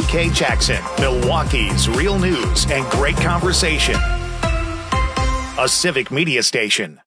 WK Jackson, Milwaukee's real news and great conversation. A Civic Media station.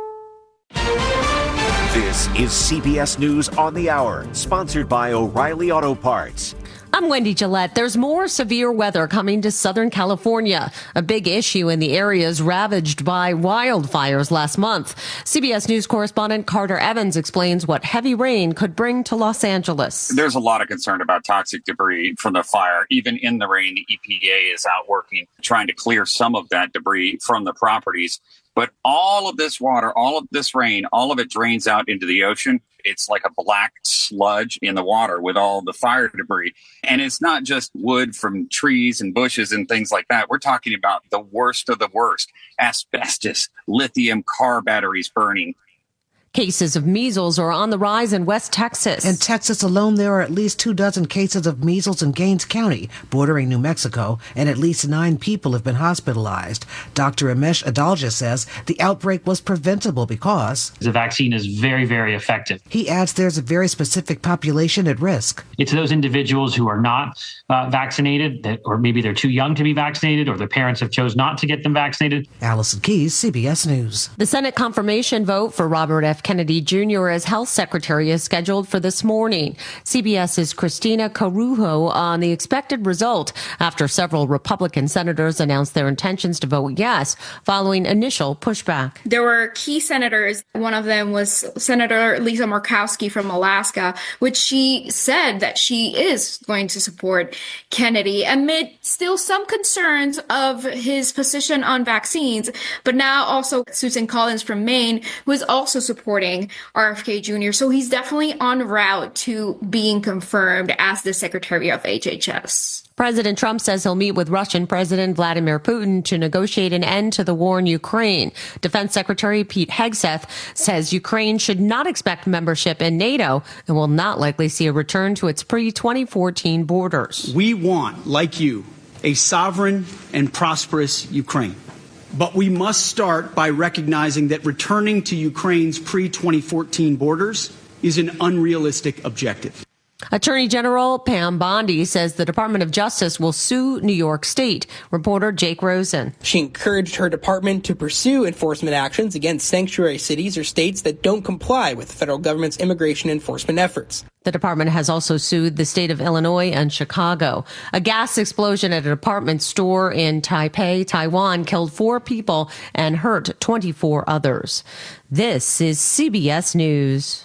This is CBS News on the Hour, sponsored by O'Reilly Auto Parts. I'm Wendy Gillette. There's more severe weather coming to Southern California, a big issue in the areas ravaged by wildfires last month. CBS News correspondent Carter Evans explains what heavy rain could bring to Los Angeles. There's a lot of concern about toxic debris from the fire. Even in the rain, the EPA is out working, trying to clear some of that debris from the properties. But all of this water, all of this rain, all of it drains out into the ocean. It's like a black sludge in the water with all the fire debris. And it's not just wood from trees and bushes and things like that. We're talking about the worst of the worst. Asbestos, lithium car batteries burning. Cases of measles are on the rise in West Texas. In Texas alone, there are at least 24 cases of measles in Gaines County, bordering New Mexico, and at least 9 people have been hospitalized. Dr. Ramesh Adalja says the outbreak was preventable because the vaccine is very, very effective. He adds there's a very specific population at risk. It's those individuals who are not vaccinated, or maybe they're too young to be vaccinated, or their parents have chose not to get them vaccinated. Allison Keyes, CBS News. The Senate confirmation vote for Robert F. Kennedy Jr. as health secretary is scheduled for this morning. CBS's Christina Carujo on the expected result after several Republican senators announced their intentions to vote yes following initial pushback. There were key senators. One of them was Senator Lisa Murkowski from Alaska, which she said that she is going to support Kennedy amid still some concerns of his position on vaccines. But now also Susan Collins from Maine, who is also supporting RFK Jr. So he's definitely en route to being confirmed as the Secretary of HHS. President Trump says he'll meet with Russian President Vladimir Putin to negotiate an end to the war in Ukraine. Defense Secretary Pete Hegseth says Ukraine should not expect membership in NATO and will not likely see a return to its pre-2014 borders. We want, like you, a sovereign and prosperous Ukraine. But we must start by recognizing that returning to Ukraine's pre-2014 borders is an unrealistic objective. Attorney General Pam Bondi says the Department of Justice will sue New York State. Reporter Jake Rosen. She encouraged her department to pursue enforcement actions against sanctuary cities or states that don't comply with the federal government's immigration enforcement efforts. The department has also sued the state of Illinois and Chicago. A gas explosion at a department store in Taipei, Taiwan, killed 4 people and hurt 24 others. This is CBS News.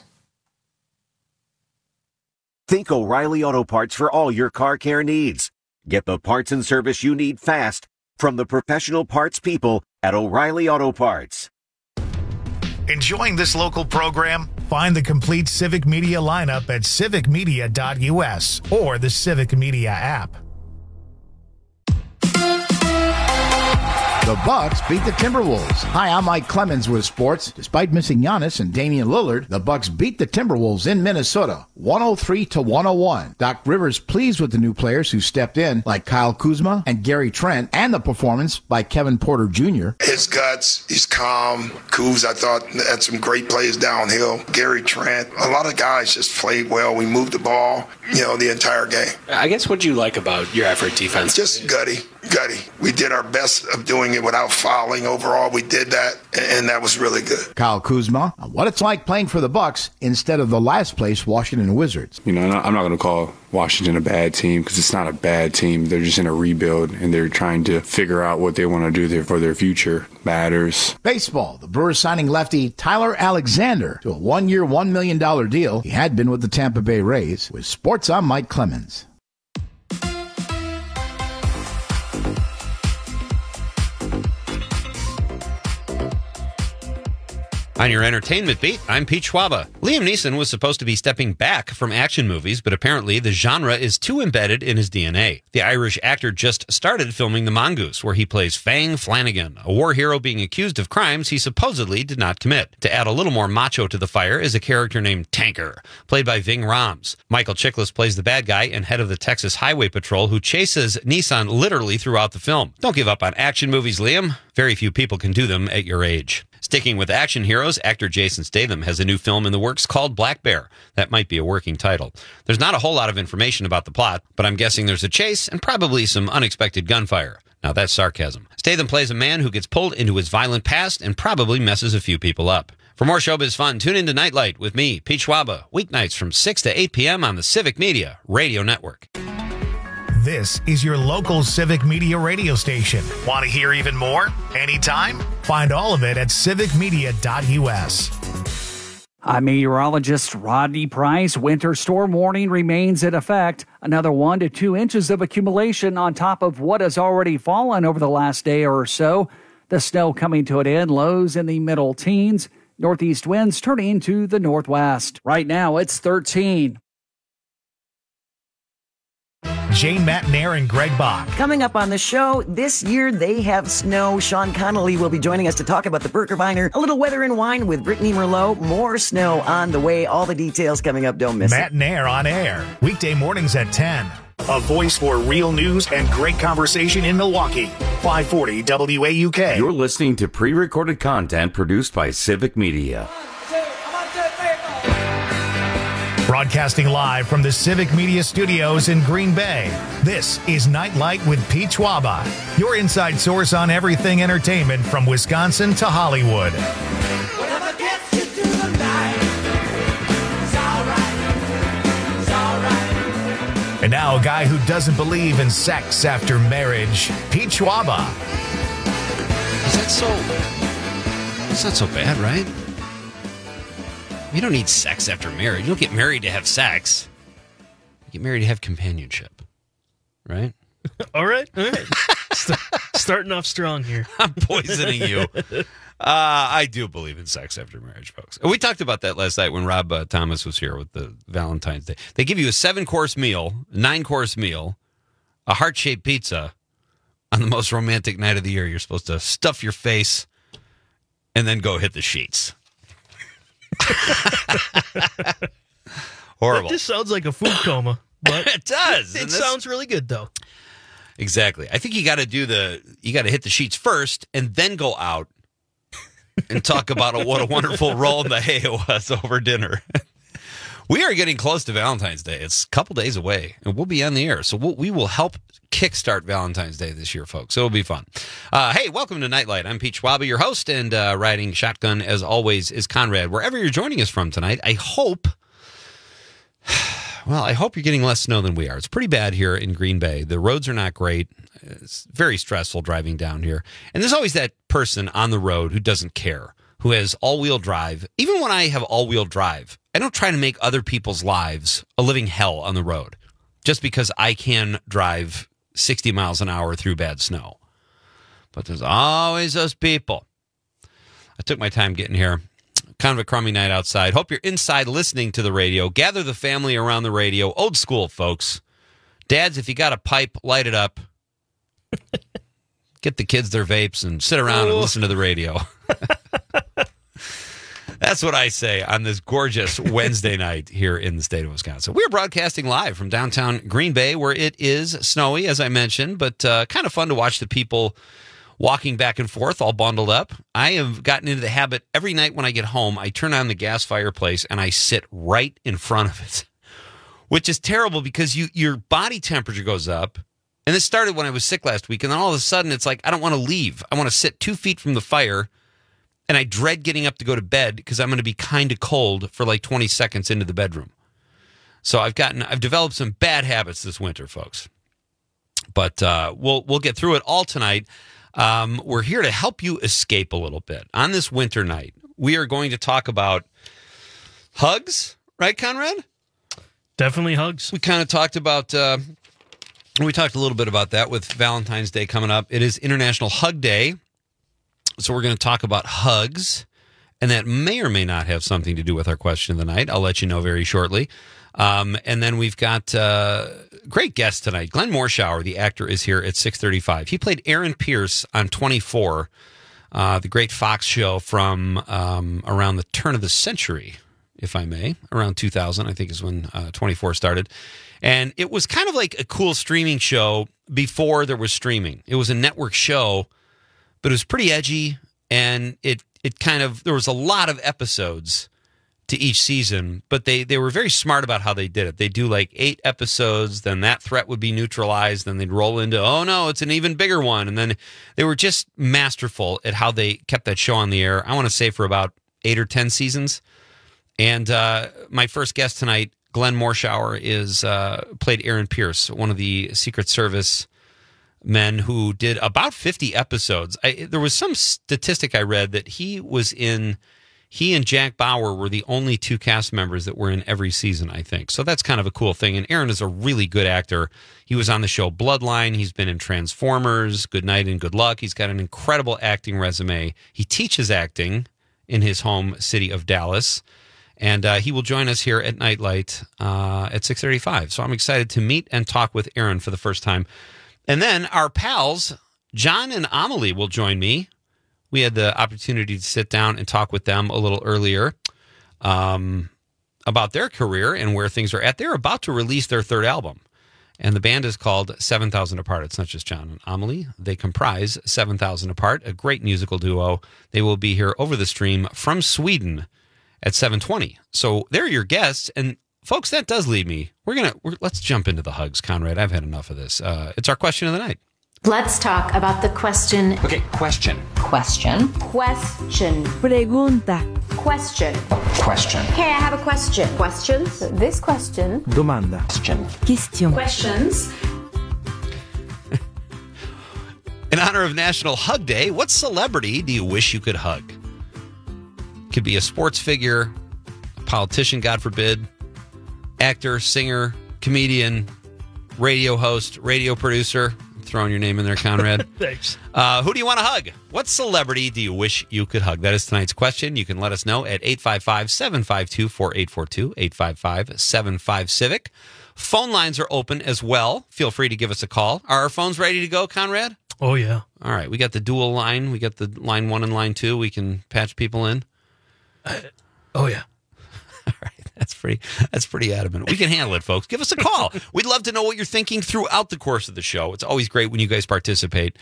Think O'Reilly Auto Parts for all your car care needs. Get the parts and service you need fast from the professional parts people at O'Reilly Auto Parts. Enjoying this local program? Find the complete Civic Media lineup at civicmedia.us or the Civic Media app. The Bucks beat the Timberwolves. Hi, I'm Mike Clemens with sports. Despite missing Giannis and Damian Lillard, the Bucks beat the Timberwolves in Minnesota, 103-101. Doc Rivers pleased with the new players who stepped in, like Kyle Kuzma and Gary Trent, and the performance by Kevin Porter Jr. His guts, he's calm. Kuz, I thought, had some great plays downhill. Gary Trent, a lot of guys just played well. We moved the ball, the entire game. I guess what do you like about your effort defense? Just gutty. We did our best of doing it without fouling. Overall, we did that, and that was really good. Kyle Kuzma, what it's like playing for the Bucks instead of the last place Washington Wizards. I'm not going to call Washington a bad team because it's not a bad team. They're just in a rebuild, and they're trying to figure out what they want to do there for their future. Matters. Baseball, the Brewers signing lefty Tyler Alexander to a 1-year, $1 million deal. He had been with the Tampa Bay Rays. With sports, I'm Mike Clemens. On your entertainment beat, I'm Pete Schwaba. Liam Neeson was supposed to be stepping back from action movies, but apparently the genre is too embedded in his DNA. The Irish actor just started filming The Mongoose, where he plays Fang Flanagan, a war hero being accused of crimes he supposedly did not commit. To add a little more macho to the fire is a character named Tanker, played by Ving Rhames. Michael Chiklis plays the bad guy and head of the Texas Highway Patrol who chases Neeson literally throughout the film. Don't give up on action movies, Liam. Very few people can do them at your age. Sticking with action heroes, actor Jason Statham has a new film in the works called Black Bear. That might be a working title. There's not a whole lot of information about the plot, but I'm guessing there's a chase and probably some unexpected gunfire. Now that's sarcasm. Statham plays a man who gets pulled into his violent past and probably messes a few people up. For more showbiz fun, tune into Nightlight with me, Pete Schwaba, weeknights from 6 to 8 p.m. on the Civic Media Radio Network. This is your local Civic Media radio station. Want to hear even more? Anytime? Find all of it at civicmedia.us. I'm meteorologist Rodney Price. Winter storm warning remains in effect. Another 1 to 2 inches of accumulation on top of what has already fallen over the last day or so. The snow coming to an end, lows in the middle teens. Northeast winds turning to the northwest. Right now, it's 13. Jane Matnair and Greg Bach. Coming up on the show, this year they have snow. Sean Connolly will be joining us to talk about the Birkebeiner. A little weather and wine with Brittany Merlot. More snow on the way. All the details coming up. Don't miss it. Matnair on air. Weekday mornings at 10. A voice for real news and great conversation in Milwaukee. 540 WAUK. You're listening to pre-recorded content produced by Civic Media. Broadcasting live from the Civic Media Studios in Green Bay, this is Nightlight with Pete Schwaba, your inside source on everything entertainment from Wisconsin to Hollywood. Whatever gets you through the night, it's all right. And now a guy who doesn't believe in sex after marriage, Pete Schwaba. It's not so bad, right? You don't need sex after marriage. You don't get married to have sex. You get married to have companionship, right? All right. Starting off strong here. I'm poisoning you. I do believe in sex after marriage, folks. We talked about that last night when Rob Thomas was here with the Valentine's Day. They give you a 7-course meal, 9-course meal, a heart-shaped pizza on the most romantic night of the year. You're supposed to stuff your face and then go hit the sheets. That Horrible. just sounds like a food coma, but it does. It sounds really good though. Exactly. I think you got to hit the sheets first and then go out and talk about what a wonderful roll in the hay it was over dinner. We are getting close to Valentine's Day. It's a couple days away, and we'll be on the air. So we will help kickstart Valentine's Day this year, folks. So it'll be fun. Hey, welcome to Nightlight. I'm Pete Schwaba, your host, and riding shotgun, as always, is Conrad. Wherever you're joining us from tonight, I hope you're getting less snow than we are. It's pretty bad here in Green Bay. The roads are not great. It's very stressful driving down here. And there's always that person on the road who doesn't care, who has all-wheel drive. Even when I have all-wheel drive, I don't try to make other people's lives a living hell on the road just because I can drive 60 miles an hour through bad snow. But there's always those people. I took my time getting here. Kind of a crummy night outside. Hope you're inside listening to the radio. Gather the family around the radio. Old school, folks. Dads, if you got a pipe, light it up. Get the kids their vapes and sit around and listen to the radio. That's what I say on this gorgeous Wednesday night here in the state of Wisconsin. We're broadcasting live from downtown Green Bay, where it is snowy, as I mentioned, but kind of fun to watch the people walking back and forth, all bundled up. I have gotten into the habit every night when I get home, I turn on the gas fireplace and I sit right in front of it, which is terrible because your body temperature goes up. And this started when I was sick last week, and then all of a sudden it's like, I don't want to leave. I want to sit 2 feet from the fire. And I dread getting up to go to bed because I'm going to be kind of cold for like 20 seconds into the bedroom. So I've developed some bad habits this winter, folks. But we'll get through it all tonight. We're here to help you escape a little bit. On this winter night, we are going to talk about hugs, right, Conrad? Definitely hugs. We kind of talked about, we talked a little bit about that with Valentine's Day coming up. It is International Hug Day. So we're going to talk about hugs, and that may or may not have something to do with our question of the night. I'll let you know very shortly. And then we've got great guest tonight. Glenn Morshower, the actor, is here at 6:35. He played Aaron Pierce on 24, the great Fox show from around the turn of the century, if I may. Around 2000, I think, is when 24 started. And it was kind of like a cool streaming show before there was streaming. It was a network show but it was pretty edgy, and it kind of, there was a lot of episodes to each season, but they were very smart about how they did it. They do like 8 episodes, then that threat would be neutralized, then they'd roll into, oh no, it's an even bigger one. And then they were just masterful at how they kept that show on the air, I want to say for about 8 or 10 seasons. And my first guest tonight, Glenn Morshower, played Aaron Pierce, one of the Secret Service men who did about 50 episodes. There was some statistic I read that he and Jack Bauer were the only 2 cast members that were in every season, I think. So that's kind of a cool thing. And Aaron is a really good actor. He was on the show Bloodline. He's been in Transformers, Good Night and Good Luck. He's got an incredible acting resume. He teaches acting in his home city of Dallas. And he will join us here at Nightlight at 6:35. So I'm excited to meet and talk with Aaron for the first time. And then our pals, John and Amelie, will join me. We had the opportunity to sit down and talk with them a little earlier about their career and where things are at. They're about to release their 3rd album, and the band is called 7,000 Apart. It's not just John and Amelie. They comprise 7,000 Apart, a great musical duo. They will be here over the stream from Sweden at 7:20. So they're your guests, and folks, that does lead me. Let's jump into the hugs, Conrad. I've had enough of this. It's our question of the night. Let's talk about the question. Okay, question. Question. Question. Pregunta. Question. Question. Hey, I have a question. Questions? This question. Domanda. Question. Question. Questions. In honor of National Hug Day, what celebrity do you wish you could hug? Could be a sports figure, a politician, God forbid, actor, singer, comedian, radio host, radio producer. Throwing your name in there, Conrad. Thanks. Who do you want to hug? What celebrity do you wish you could hug? That is tonight's question. You can let us know at 855-752-4842, 855-75-CIVIC. Phone lines are open as well. Feel free to give us a call. Are our phones ready to go, Conrad? Oh, yeah. All right. We got the dual line. We got the line 1 and line 2. We can patch people in. Oh, yeah. All right. That's pretty adamant. We can handle it, folks. Give us a call. We'd love to know what you're thinking throughout the course of the show. It's always great when you guys participate.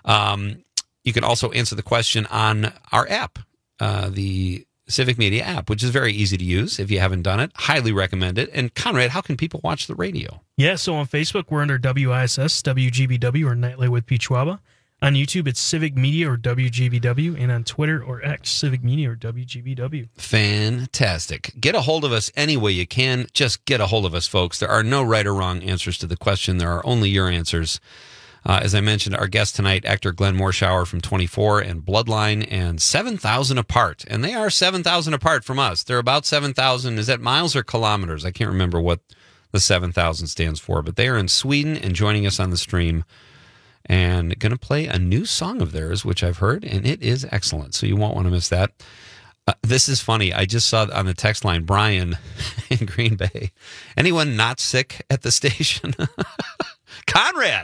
You can also answer the question on our app, the Civic Media app, which is very easy to use. If you haven't done it, highly recommend it. And Conrad, how can people watch the radio? Yeah, so on Facebook, we're under WISS, WGBW, or Nightlight with Pete Schwaba. On YouTube, it's Civic Media or WGBW, and on Twitter or X, Civic Media or WGBW. Fantastic. Get a hold of us any way you can. Just get a hold of us, folks. There are no right or wrong answers to the question. There are only your answers. As I mentioned, our guest tonight, actor Glenn Morshower from 24 and Bloodline and 7,000 Apart. And they are 7,000 apart from us. They're about 7,000. Is that miles or kilometers? I can't remember what the 7,000 stands for. But they are in Sweden and joining us on the stream. And going to play a new song of theirs, which I've heard, and it is excellent. So you won't want to miss that. This is funny. I just saw on the text line, Brian in Green Bay. Anyone not sick at the station? Conrad's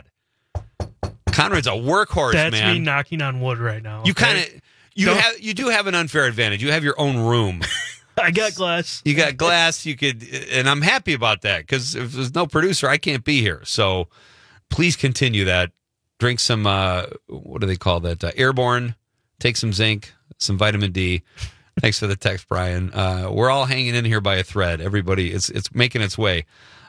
a workhorse, man. That's me knocking on wood right now. Okay? You do have an unfair advantage. You have your own room. I got glass. You got glass. You could, and I'm happy about that because if there's no producer, I can't be here. So please continue that. Drink some, what do they call that? Airborne. Take some zinc, some vitamin D. Thanks for the text, Brian. We're all hanging in here by a thread. Everybody, it's making its way.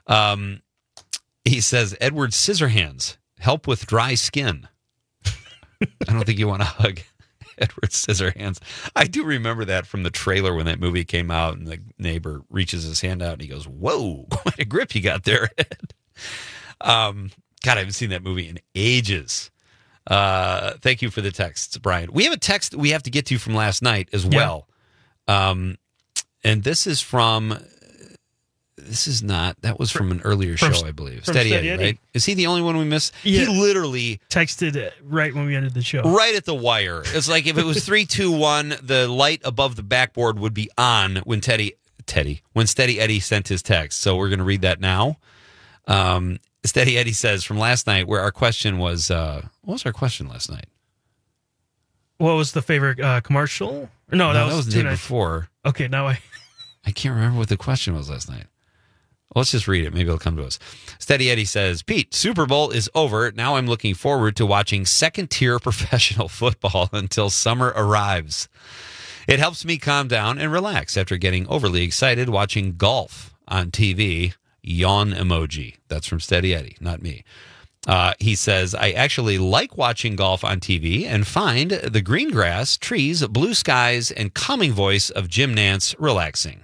He says, Edward Scissorhands, help with dry skin. I don't think you want to hug Edward Scissorhands. I do remember that from the trailer when that movie came out and the neighbor reaches his hand out and he goes, whoa, quite a grip you got there, Ed. God, I haven't seen that movie in ages. Thank you for the texts, Brian. We have a text we have to get to from last night as well. And this is from, that was from an earlier show, I believe. Steady Eddie, right? Is he the only one we missed? Yeah. He literally texted it right when we ended the show. Right at the wire. It's like if it was 3, 2, 1, the light above the backboard would be on when Steady Eddie sent his text. So we're going to read that now. Steady Eddie says from last night where our question was, what was our question last night? What was the favorite commercial? No, that was the day before. Okay, now I can't remember what the question was last night. Let's just read it. Maybe it'll come to us. Steady Eddie says, Pete, Super Bowl is over. Now I'm looking forward to watching second-tier professional football until summer arrives. It helps me calm down and relax after getting overly excited watching golf on TV. Yawn emoji. That's from Steady Eddie, not me. He says, I actually like watching golf on TV and find the green grass, trees, blue skies, and calming voice of Jim Nantz relaxing.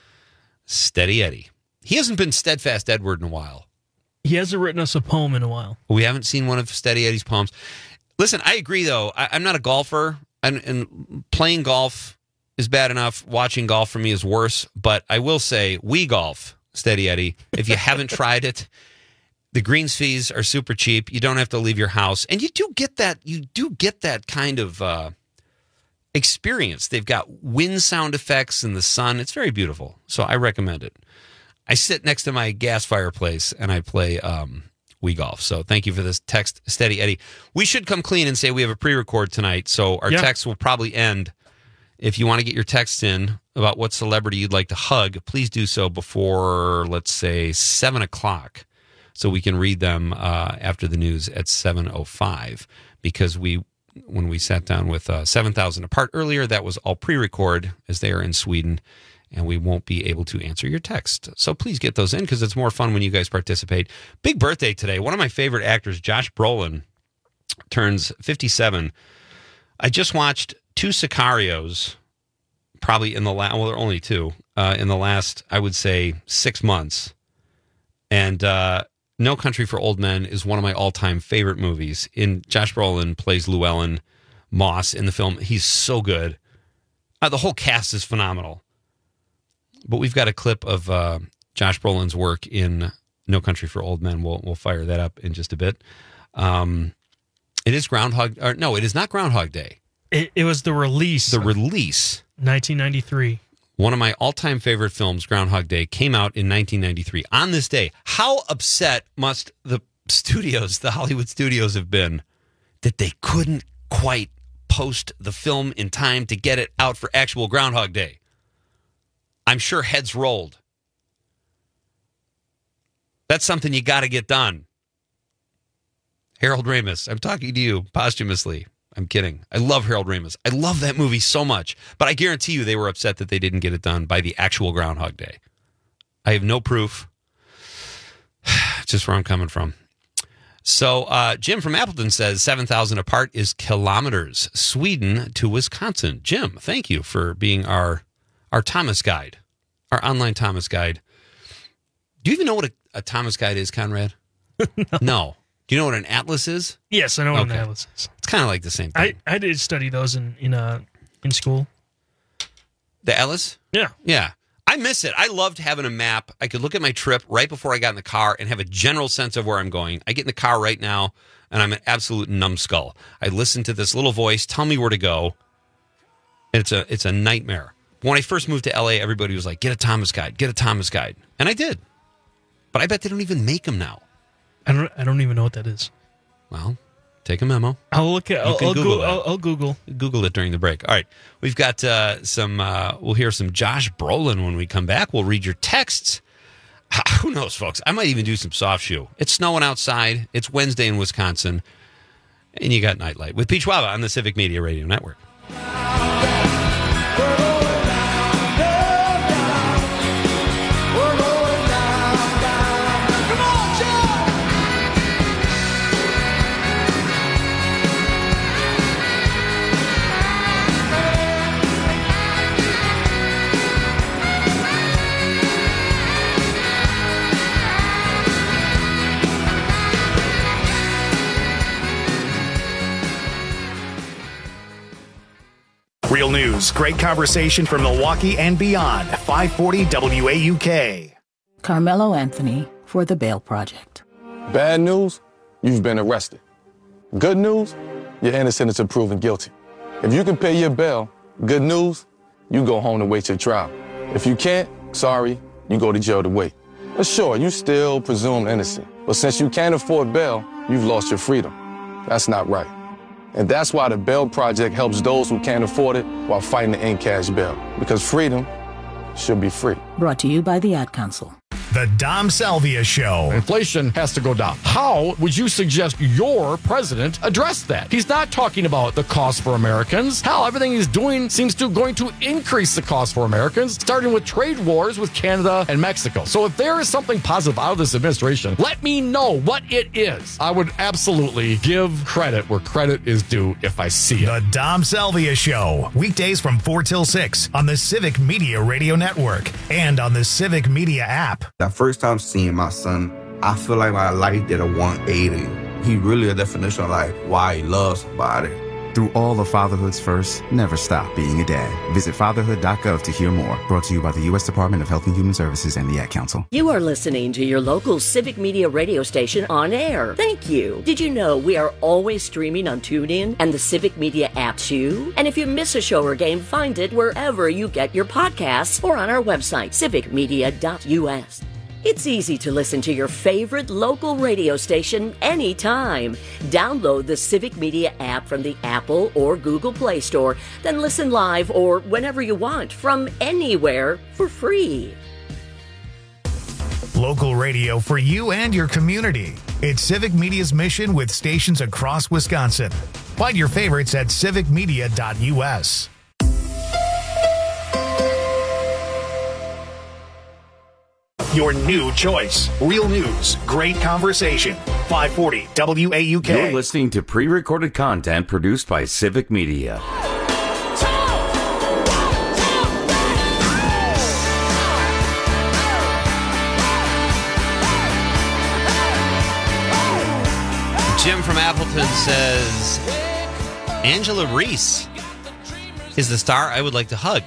Steady Eddie. He hasn't been Steadfast Edward in a while. He hasn't written us a poem in a while. We haven't seen one of Steady Eddie's poems. Listen, I agree, though. I'm not a golfer, and playing golf is bad enough. Watching golf for me is worse. But I will say, we golf, Steady Eddie. If you haven't tried it, the greens fees are super cheap. You don't have to leave your house. And you do get that kind of experience. They've got wind sound effects in the sun. It's very beautiful. So I recommend it. I sit next to my gas fireplace and I play Wii Golf. So thank you for this text, Steady Eddie. We should come clean and say we have a pre-record tonight. So our text will probably end. If you want to get your texts in about what celebrity you'd like to hug, please do so before, let's say, 7 o'clock. So we can read them after the news at 7:05. Because when we sat down with 7,000 Apart earlier, that was all pre-record as they are in Sweden. And we won't be able to answer your text. So please get those in because it's more fun when you guys participate. Big birthday today. One of my favorite actors, Josh Brolin, turns 57. I just watched 2 Sicarios, probably in the last, well, there are only 2, in the last, I would say, 6 months. And No Country for Old Men is one of my all-time favorite movies. Josh Brolin plays Llewellyn Moss in the film. He's so good. The whole cast is phenomenal. But we've got a clip of Josh Brolin's work in No Country for Old Men. We'll fire that up in just a bit. It is it is not Groundhog Day. It was the release. The release. 1993. One of my all-time favorite films, Groundhog Day, came out in 1993. On this day, how upset must the Hollywood studios have been that they couldn't quite post the film in time to get it out for actual Groundhog Day? I'm sure heads rolled. That's something you got to get done. Harold Ramis, I'm talking to you posthumously. I'm kidding. I love Harold Ramis. I love that movie so much. But I guarantee you they were upset that they didn't get it done by the actual Groundhog Day. I have no proof. Just where I'm coming from. So Jim from Appleton says 7,000 Apart is kilometers. Sweden to Wisconsin. Jim, thank you for being our Thomas guide, our online Thomas guide. Do you even know what a Thomas guide is, Conrad? No. Do you know what an atlas is? Yes, I know what an atlas is. It's kind of like the same thing. I did study those in school. The atlas? Yeah. Yeah. I miss it. I loved having a map. I could look at my trip right before I got in the car and have a general sense of where I'm going. I get in the car right now, and I'm an absolute numbskull. I listen to this little voice tell me where to go, and it's a nightmare. When I first moved to LA, everybody was like, get a Thomas guide, get a Thomas guide. And I did. But I bet they don't even make them now. I don't even know what that is. Well, take a memo. I'll look at I'll Google. Google it during the break. All right. We've got we'll hear some Josh Brolin when we come back. We'll read your texts. Who knows, folks? I might even do some soft shoe. It's snowing outside. It's Wednesday in Wisconsin. And you got Nightlight with Pete Schwaba on the Civic Media Radio Network. Real news, great conversation from Milwaukee and beyond. 540 WAUK. Carmelo Anthony for the Bail Project. Bad news, you've been arrested. Good news, you're innocent until proven guilty. If you can pay your bail, good news, you go home to wait your trial. If you can't, sorry, you go to jail to wait. But sure, you still presumed innocent. But since you can't afford bail, you've lost your freedom. That's not right. And that's why the Bail Project helps those who can't afford it while fighting to end cash bail. Because freedom should be free. Brought to you by the Ad Council. The Dom Salvia Show. Inflation has to go down. How would you suggest your president address that? He's not talking about the cost for Americans. Hell, everything he's doing seems to going to increase the cost for Americans, starting with trade wars with Canada and Mexico. So if there is something positive out of this administration, let me know what it is. I would absolutely give credit where credit is due if I see it. The Dom Salvia Show. Weekdays from 4 till 6 on the Civic Media Radio Network and on the Civic Media app. That first time seeing my son, I feel like my life did a 180. He really a definition of like why he loves somebody. Through all of fatherhood's first, never stop being a dad. Visit fatherhood.gov to hear more. Brought to you by the U.S. Department of Health and Human Services and the Ad Council. You are listening to your local Civic Media radio station on air. Thank you. Did you know we are always streaming on TuneIn and the Civic Media app too? And if you miss a show or game, find it wherever you get your podcasts or on our website, civicmedia.us. It's easy to listen to your favorite local radio station anytime. Download the Civic Media app from the Apple or Google Play Store, then listen live or whenever you want from anywhere for free. Local radio for you and your community. It's Civic Media's mission with stations across Wisconsin. Find your favorites at civicmedia.us. Your new choice. Real news. Great conversation. 540 WAUK. You're listening to pre-recorded content produced by Civic Media. Jim from Appleton says, Angela Reese is the star I would like to hug.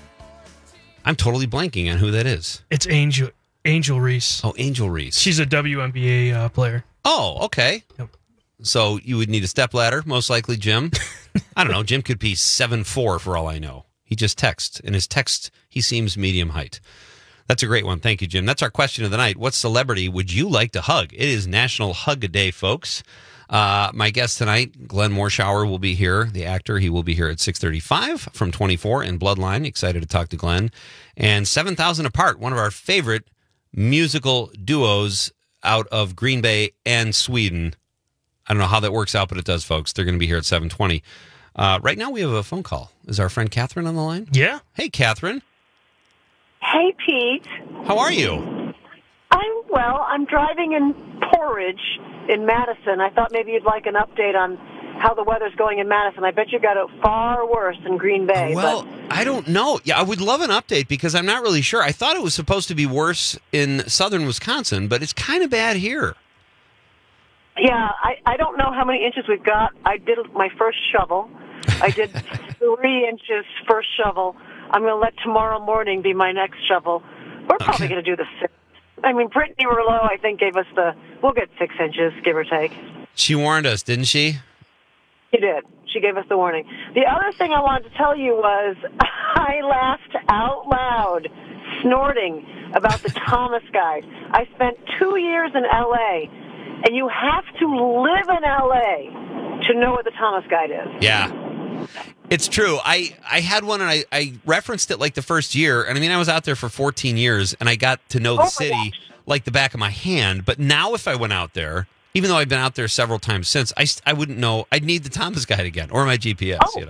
I'm totally blanking on who that is. It's Angel Reese. Oh, Angel Reese. She's a WNBA player. Oh, okay. Yep. So you would need a stepladder, most likely, Jim. I don't know. Jim could be 7'4" for all I know. He just texts. In his text, he seems medium height. That's a great one. Thank you, Jim. That's our question of the night. What celebrity would you like to hug? It is National Hug a Day, folks. My guest tonight, Glenn Morshower, will be here. The actor, he will be here at 6:35 from 24 in Bloodline. Excited to talk to Glenn. And 7,000 Apart, one of our favorite musical duos out of Green Bay and Sweden. I don't know how that works out, but it does, folks. They're going to be here at 7:20. Right now, we have a phone call. Is our friend Catherine on the line? Yeah. Hey, Catherine. Hey, Pete. How are you? I'm well. I'm driving in Porridge in Madison. I thought maybe you'd like an update on how the weather's going in Madison. I bet you got it far worse in Green Bay. Well, I don't know. Yeah, I would love an update because I'm not really sure. I thought it was supposed to be worse in southern Wisconsin, but it's kind of bad here. Yeah, I don't know how many inches we've got. I did my first shovel. I did 3 inches first shovel. I'm going to let tomorrow morning be my next shovel. We're probably going to do the 6. I mean, Brittany Merlot, I think, gave us we'll get 6 inches, give or take. She warned us, didn't she? She did. She gave us the warning. The other thing I wanted to tell you was I laughed out loud, snorting about the Thomas Guide. I spent 2 years in L.A., and you have to live in L.A. to know what the Thomas Guide is. Yeah. It's true. I had one, and I referenced it like the first year. And I mean, I was out there for 14 years, and I got to know the city like the back of my hand. But now if I went out there, even though I've been out there several times since, I wouldn't know. I'd need the Thomas Guide again or my GPS, 100%.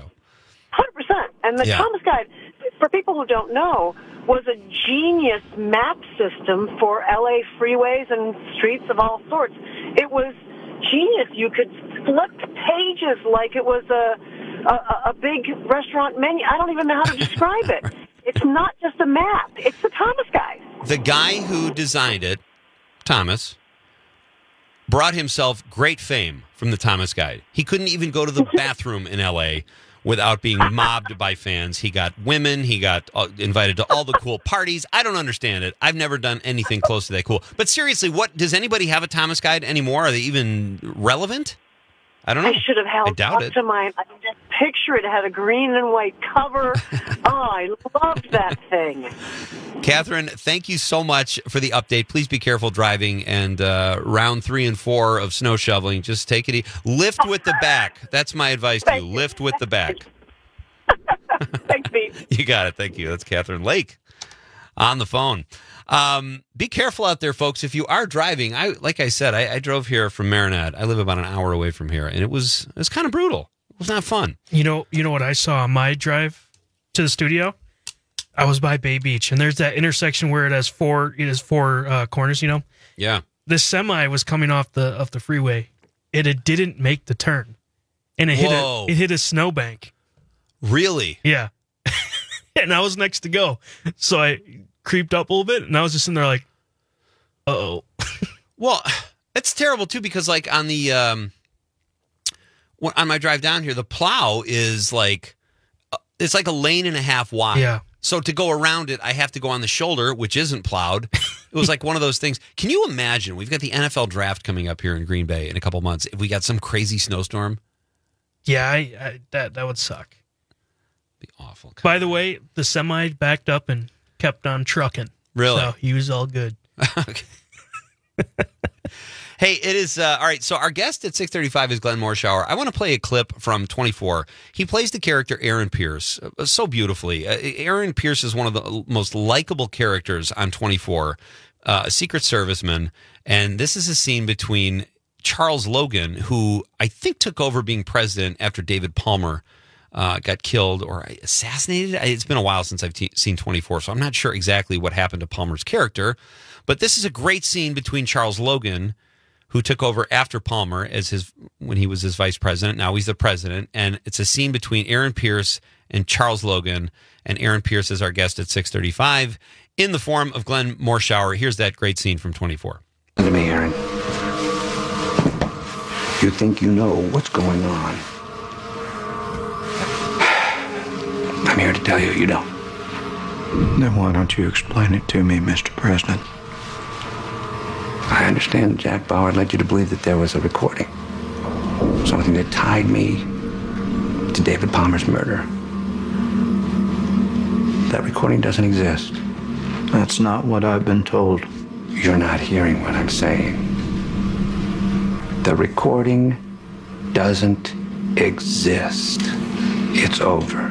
And the Thomas Guide, for people who don't know, was a genius map system for L.A. freeways and streets of all sorts. It was genius. You could flip pages like it was a big restaurant menu. I don't even know how to describe it. It's not just a map. It's the Thomas Guide. The guy who designed it, Thomas, brought himself great fame from the Thomas Guide. He couldn't even go to the bathroom in L.A. without being mobbed by fans. He got women. He got invited to all the cool parties. I don't understand it. I've never done anything close to that cool. But seriously, what does anybody have a Thomas Guide anymore? Are they even relevant? I don't know. I should have held up to mine. I can just picture it. It had a green and white cover. Oh, I loved that thing. Catherine, thank you so much for the update. Please be careful driving, and round 3 and 4 of snow shoveling, just take it easy. Lift with the back. That's my advice to you. Lift with the back. Thanks, Pete. You got it. Thank you. That's Catherine Lake. on the phone. Be careful out there, folks. If you are driving, like I said, I drove here from Marinette. I live about an hour away from here, and it was kind of brutal. It was not fun. You know what I saw on my drive to the studio? I was by Bay Beach, and there's that intersection where it has four corners. Yeah. The semi was coming off the freeway, and it didn't make the turn, and it hit a snowbank. Really? Yeah. And I was next to go, so I creeped up a little bit, and I was just in there like, uh-oh. Well, it's terrible too, because like on the on my drive down here, the plow is like it's like a lane and a half wide. Yeah. So to go around it, I have to go on the shoulder, which isn't plowed. It was like one of those things. Can you imagine? We've got the NFL draft coming up here in Green Bay in a couple months. If we got some crazy snowstorm. Yeah, that would suck. Be awful. By the way, the semi backed up and kept on trucking. Really? So he was all good. Okay. Hey, it is all right. So our guest at 6:35 is Glenn Morshower. I want to play a clip from 24. He plays the character Aaron Pierce so beautifully. Aaron Pierce is one of the most likable characters on 24, a Secret Serviceman, and this is a scene between Charles Logan, who I think took over being president after David Palmer got killed or assassinated. It's been a while since I've seen 24, so I'm not sure exactly what happened to Palmer's character. But this is a great scene between Charles Logan, who took over after Palmer when he was his vice president. Now he's the president. And it's a scene between Aaron Pierce and Charles Logan. And Aaron Pierce is our guest at 6:35 in the form of Glenn Morshower. Here's that great scene from 24. Listen to me, Aaron. You think you know what's going on. I'm here to tell you you don't. Then why don't you explain it to me, Mr. President? I understand Jack Bauer led you to believe that there was a recording. Something that tied me to David Palmer's murder. That recording doesn't exist. That's not what I've been told. You're not hearing what I'm saying. The recording doesn't exist. It's over.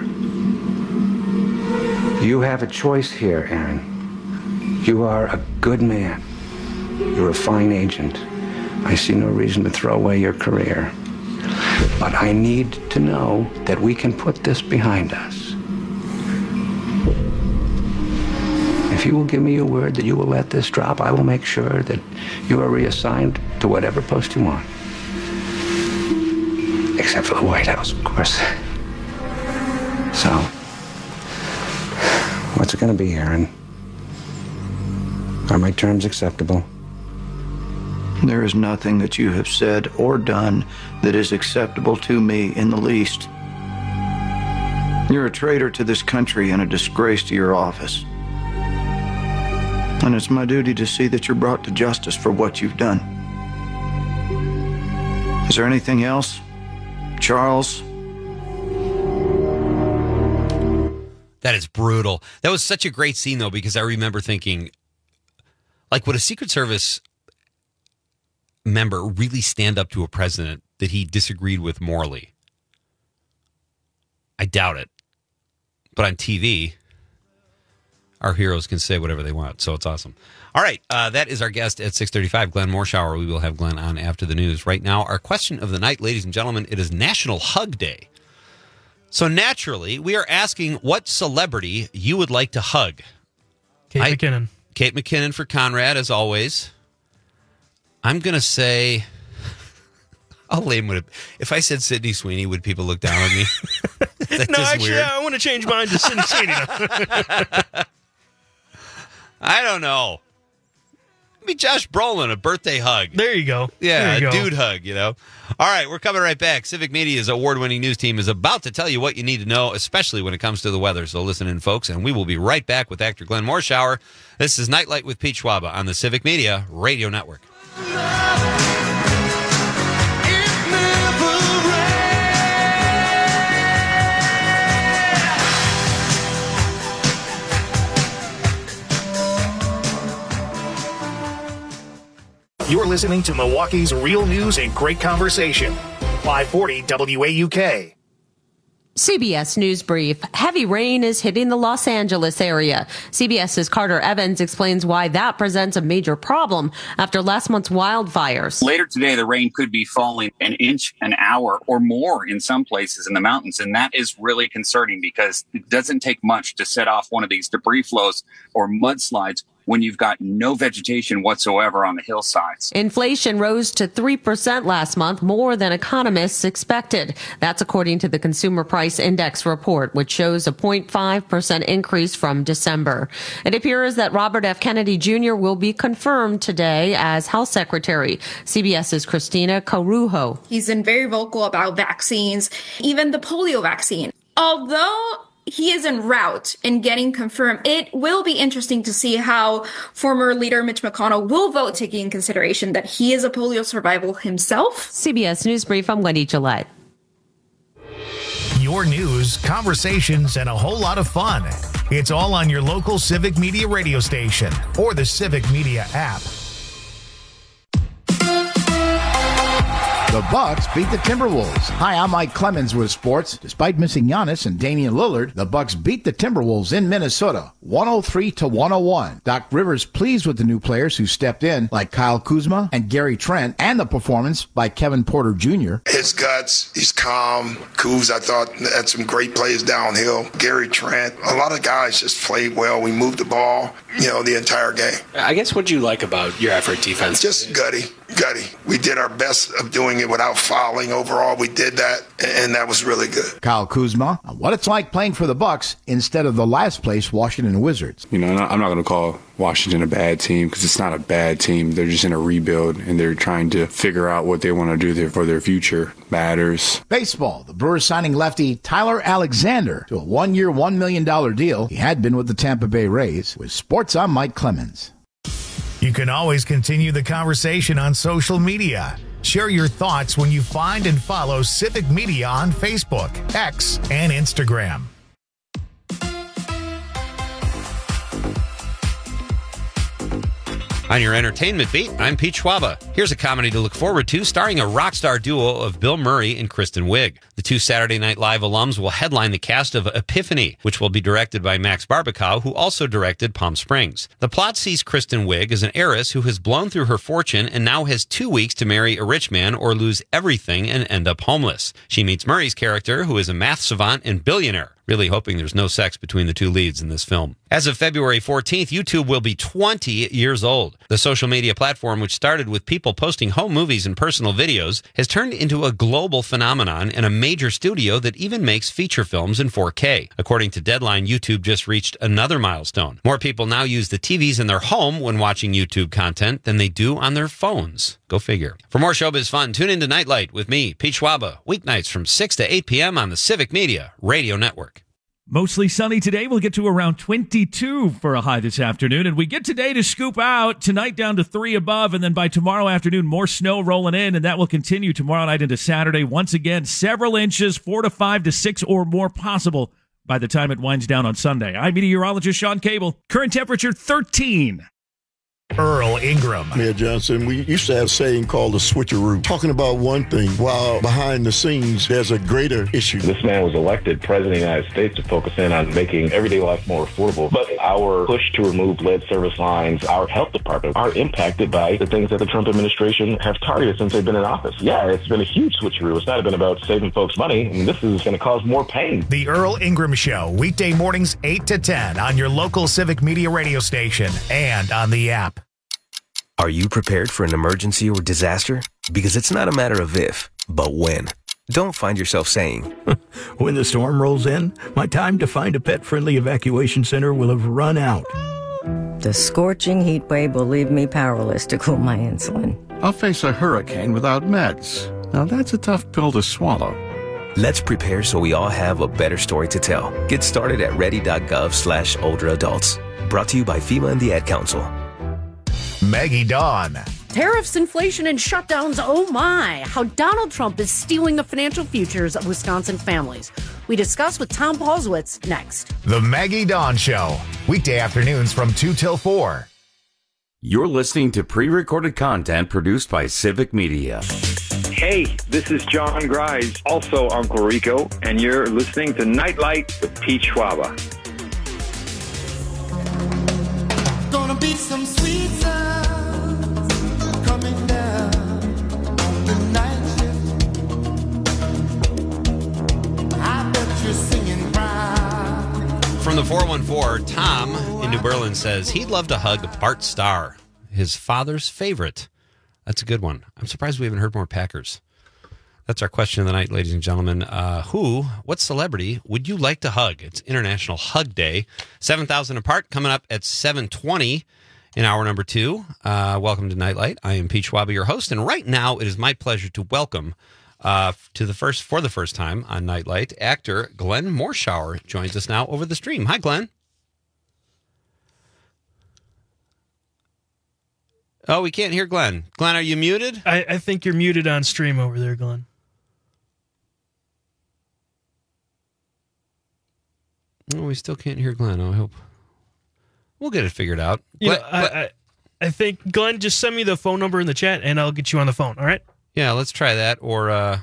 You have a choice here, Aaron. You are a good man. You're a fine agent. I see no reason to throw away your career. But I need to know that we can put this behind us. If you will give me your word that you will let this drop, I will make sure that you are reassigned to whatever post you want. Except for the White House, of course. So, what's it going to be, Aaron? Are my terms acceptable? There is nothing that you have said or done that is acceptable to me in the least. You're a traitor to this country and a disgrace to your office. And it's my duty to see that you're brought to justice for what you've done. Is there anything else, Charles? That is brutal. That was such a great scene, though, because I remember thinking, like, would a Secret Service member really stand up to a president that he disagreed with morally? I doubt it. But on TV, our heroes can say whatever they want, so it's awesome. All right, that is our guest at 6:35, Glenn Morshower. We will have Glenn on after the news. Right now, our question of the night, ladies and gentlemen, it is National Hug Day. So naturally, we are asking what celebrity you would like to hug. Kate McKinnon. Kate McKinnon for Conrad, as always. I'm going to say, how lame would it be? If I said Sydney Sweeney, would people look down on me? No, actually, weird. I want to change mine to Sydney Sweeney. I don't know. Maybe Josh Brolin, a birthday hug. There you go. Yeah, you a go. dude hug, you know. All right, we're coming right back. Civic Media's award-winning news team is about to tell you what you need to know, especially when it comes to the weather. So listen in, folks, and we will be right back with actor Glenn Morshower. This is Nightlight with Pete Schwaba on the Civic Media Radio Network. You're listening to Milwaukee's real news and great conversation. 540 WAUK. CBS News Brief. Heavy rain is hitting the Los Angeles area. CBS's Carter Evans explains why that presents a major problem after last month's wildfires. Later today, the rain could be falling an inch an hour or more in some places in the mountains. And that is really concerning because it doesn't take much to set off one of these debris flows or mudslides when you've got no vegetation whatsoever on the hillsides. Inflation rose to 3% last month, more than economists expected. That's according to the Consumer Price Index report, which shows a 0.5% increase from December. It appears that Robert F. Kennedy Jr. will be confirmed today as Health Secretary. CBS's Christina Carujo. He's been very vocal about vaccines, even the polio vaccine. Although he is en route in getting confirmed, it will be interesting to see how former leader Mitch McConnell will vote, taking in consideration that he is a polio survivor himself. CBS News Brief, I'm Wendy Gillette. Your news, conversations, and a whole lot of fun. It's all on your local Civic Media radio station or the Civic Media app. The Bucks beat the Timberwolves. Hi, I'm Mike Clemens with sports. Despite missing Giannis and Damian Lillard, the Bucks beat the Timberwolves in Minnesota, 103-101. Doc Rivers pleased with the new players who stepped in, like Kyle Kuzma and Gary Trent, and the performance by Kevin Porter Jr. His guts, he's calm. Kuz, I thought, had some great plays downhill. Gary Trent, a lot of guys just played well. We moved the ball, the entire game. I guess what do you like about your effort defense? Just gutty. We did our best of doing it without fouling. Overall, we did that, and that was really good. Kyle Kuzma, on what it's like playing for the Bucks instead of the last place Washington Wizards. I'm not going to call Washington a bad team because it's not a bad team. They're just in a rebuild, and they're trying to figure out what they want to do there for their future. Batters. Baseball, the Brewers signing lefty Tyler Alexander to a 1-year, $1 million deal. He had been with the Tampa Bay Rays. With sports, I'm Mike Clemens. You can always continue the conversation on social media. Share your thoughts when you find and follow Civic Media on Facebook, X, and Instagram. On your entertainment beat, I'm Pete Schwaba. Here's a comedy to look forward to starring a rock star duo of Bill Murray and Kristen Wiig. The two Saturday Night Live alums will headline the cast of Epiphany, which will be directed by Max Barbakow, who also directed Palm Springs. The plot sees Kristen Wiig as an heiress who has blown through her fortune and now has 2 weeks to marry a rich man or lose everything and end up homeless. She meets Murray's character, who is a math savant and billionaire. Really hoping there's no sex between the two leads in this film. As of February 14th, YouTube will be 20 years old. The social media platform, which started with people posting home movies and personal videos, has turned into a global phenomenon and a major studio that even makes feature films in 4K. According to Deadline, YouTube just reached another milestone. More people now use the TVs in their home when watching YouTube content than they do on their phones. Go figure. For more showbiz fun, tune into Nightlight with me, Pete Schwaba, weeknights from 6 to 8 p.m. on the Civic Media Radio Network. Mostly sunny today. We'll get to around 22 for a high this afternoon. And we get today to scoop out, tonight down to 3 above. And then by tomorrow afternoon, more snow rolling in. And that will continue tomorrow night into Saturday. Once again, several inches, 4 to 5 to 6 or more possible by the time it winds down on Sunday. I'm meteorologist Sean Cable. Current temperature 13. Earl Ingram. Mayor Johnson, we used to have a saying called the switcheroo, talking about one thing while behind the scenes there's a greater issue. This man was elected president of the United States to focus in on making everyday life more affordable. But our push to remove lead service lines, our health department, are impacted by the things that the Trump administration have targeted since they've been in office. Yeah, it's been a huge switcheroo. It's not been about saving folks money, and this is going to cause more pain. The Earl Ingram Show, weekday mornings 8 to 10 on your local Civic Media radio station and on the app. Are you prepared for an emergency or disaster? Because it's not a matter of if, but when. Don't find yourself saying, when the storm rolls in, my time to find a pet-friendly evacuation center will have run out. The scorching heat wave will leave me powerless to cool my insulin. I'll face a hurricane without meds. Now that's a tough pill to swallow. Let's prepare so we all have a better story to tell. Get started at ready.gov/older adults. Brought to you by FEMA and the Ad Council. Maggie Dawn. Tariffs, inflation, and shutdowns, oh my. How Donald Trump is stealing the financial futures of Wisconsin families. We discuss with Tom Paulswitz next. The Maggie Dawn Show. Weekday afternoons from 2 till 4. You're listening to pre-recorded content produced by Civic Media. Hey, this is John Grise, also Uncle Rico, and you're listening to Nightlight with Pete Schwaba. Gonna be some sweet sounds coming down on the night shift. I bet you're singing proud. From the 414, Tom in New Berlin says he'd love to hug Bart Starr, his father's favorite. That's a good one. I'm surprised we haven't heard more Packers. That's our question of the night, ladies and gentlemen. What celebrity would you like to hug? It's International Hug Day. 7,000 apart coming up at 7:20 in hour number 2. Welcome to Nightlight. I am Pete Schwaba, your host, and right now it is my pleasure to welcome for the first time on Nightlight, actor Glenn Morshower joins us now over the stream. Hi, Glenn. Oh, we can't hear Glenn. Glenn, are you muted? I think you're muted on stream over there, Glenn. Oh, we still can't hear Glenn. I hope we'll get it figured out. I think, Glenn, just send me the phone number in the chat, and I'll get you on the phone, all right? Yeah, let's try that. Or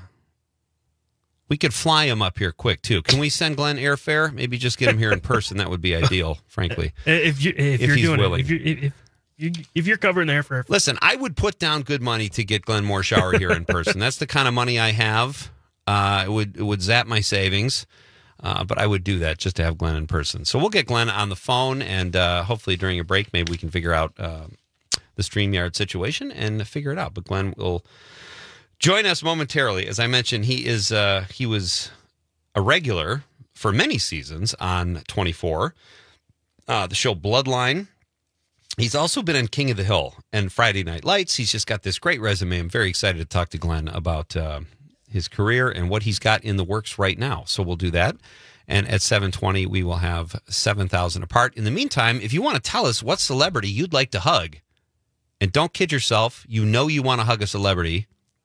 we could fly him up here quick, too. Can we send Glenn airfare? Maybe just get him here in person. That would be ideal, frankly. If you're he's doing willing. it. If you're covering there for... Listen, I would put down good money to get Glenn Morshower here in person. That's the kind of money I have. It would zap my savings, but I would do that just to have Glenn in person. So we'll get Glenn on the phone, and hopefully during a break, maybe we can figure out the StreamYard situation and figure it out. But Glenn will join us momentarily. As I mentioned, he was a regular for many seasons on 24, the show Bloodline. He's also been on King of the Hill and Friday Night Lights. He's just got this great resume. I'm very excited to talk to Glenn about his career and what he's got in the works right now. So we'll do that. And at 7:20, we will have 7,000 apart. In the meantime, if you want to tell us what celebrity you'd like to hug, and don't kid yourself, you want to hug a celebrity,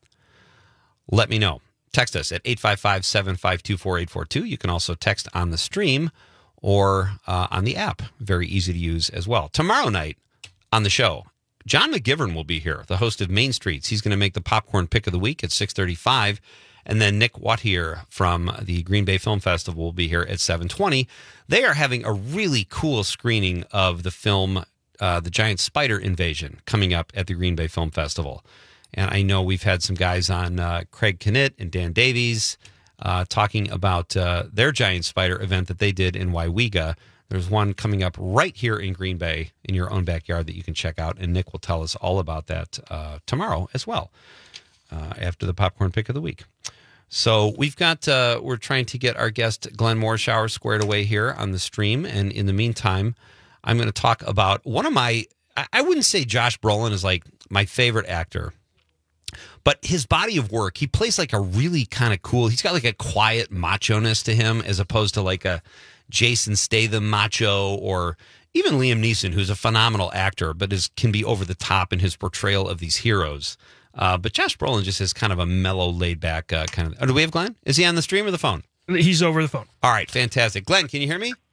let me know. Text us at 855-752-4842. You can also text on the stream or on the app. Very easy to use as well. Tomorrow night on the show, John McGivern will be here, the host of Main Streets. He's going to make the popcorn pick of the week at 6:35. And then Nick Wattier from the Green Bay Film Festival will be here at 7:20. They are having a really cool screening of the film The Giant Spider Invasion coming up at the Green Bay Film Festival. And I know we've had some guys on, Craig Knitt and Dan Davies, talking about their Giant Spider event that they did in Waiwega. There's one coming up right here in Green Bay in your own backyard that you can check out, and Nick will tell us all about that tomorrow as well, after the popcorn pick of the week. So we've got, we're trying to get our guest Glenn Morshower squared away here on the stream, and in the meantime, I'm going to talk about one of my, I wouldn't say Josh Brolin is like my favorite actor, but his body of work, he plays like a really kind of cool, he's got like a quiet macho-ness to him as opposed to like a Jason Statham macho, or even Liam Neeson, who's a phenomenal actor, but can be over the top in his portrayal of these heroes. But Josh Brolin just has kind of a mellow, laid-back kind of... Oh, do we have Glenn? Is he on the stream or the phone? He's over the phone. All right, fantastic. Glenn, can you hear me?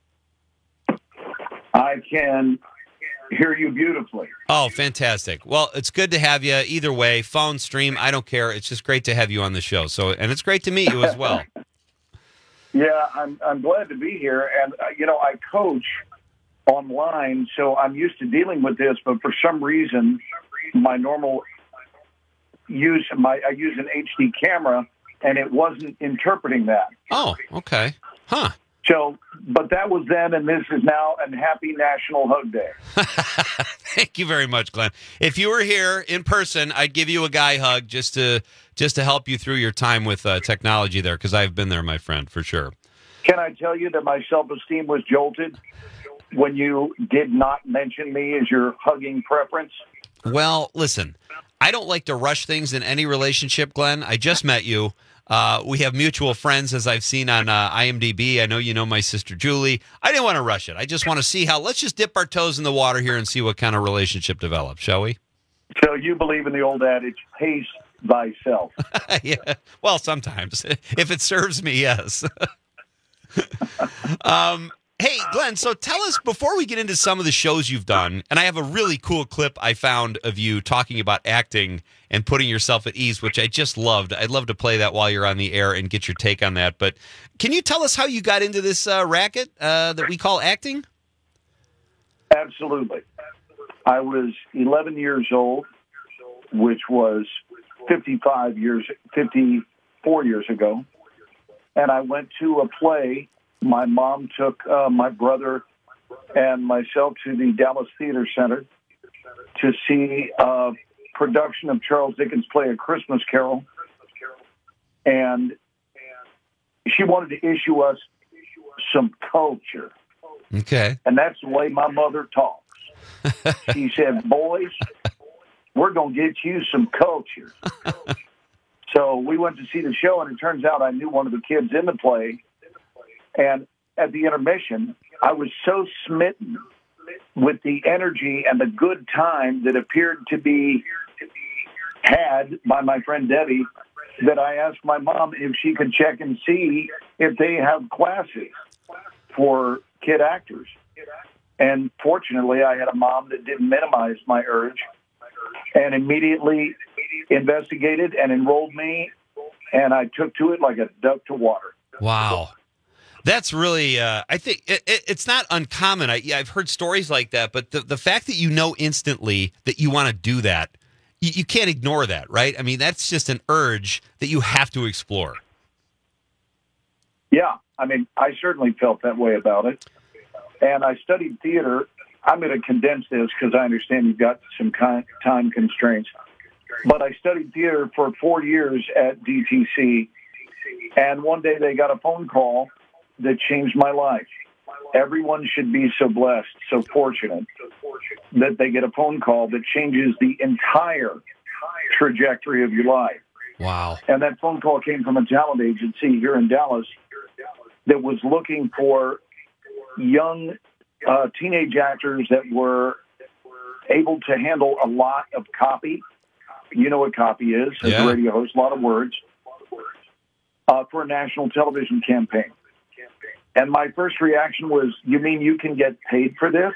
I can hear you beautifully. Oh, fantastic. Well, it's good to have you either way, phone, stream, I don't care. It's just great to have you on the show. And it's great to meet you as well. Yeah, I'm glad to be here. And, I coach online, so I'm used to dealing with this, but for some reason, I use an HD camera, and it wasn't interpreting that. Oh, okay. Huh. So, but that was then, and this is now, and happy National Hug Day. Thank you very much, Glenn. If you were here in person, I'd give you a guy hug just to help you through your time with technology there, because I've been there, my friend, for sure. Can I tell you that my self-esteem was jolted when you did not mention me as your hugging preference? Well, listen, I don't like to rush things in any relationship, Glenn. I just met you. We have mutual friends, as I've seen on IMDb. I know you know my sister Julie. I didn't want to rush it. I just want to see let's just dip our toes in the water here and see what kind of relationship develops, shall we? So you believe in the old adage, pace thyself. Yeah. Well, sometimes. If it serves me, yes. Hey, Glenn, so tell us, before we get into some of the shows you've done, and I have a really cool clip I found of you talking about acting and putting yourself at ease, which I just loved. I'd love to play that while you're on the air and get your take on that. But can you tell us how you got into this racket that we call acting? Absolutely. I was 11 years old, which was 54 years ago, and I went to a play. My mom took my brother and myself to the Dallas Theater Center to see a production of Charles Dickens' play A Christmas Carol. And she wanted to issue us some culture. Okay. And that's the way my mother talks. She said, boys, we're going to get you some culture. So we went to see the show, and it turns out I knew one of the kids in the play. And at the intermission, I was so smitten with the energy and the good time that appeared to be had by my friend Debbie that I asked my mom if she could check and see if they have classes for kid actors. And fortunately, I had a mom that didn't minimize my urge and immediately investigated and enrolled me, and I took to it like a duck to water. Wow. That's really, I think it's not uncommon. I've heard stories like that, but the fact that you know instantly that you want to do that, you can't ignore that, right? I mean, that's just an urge that you have to explore. Yeah, I mean, I certainly felt that way about it. And I studied theater. I'm going to condense this because I understand you've got some time constraints. But I studied theater for 4 years at DTC. And one day they got a phone call that changed my life. Everyone should be so blessed, so fortunate that they get a phone call that changes the entire trajectory of your life. Wow. And that phone call came from a talent agency here in Dallas that was looking for young teenage actors that were able to handle a lot of copy. You know what copy is, as a radio host, a lot of words, for a national television campaign. And my first reaction was, you mean you can get paid for this?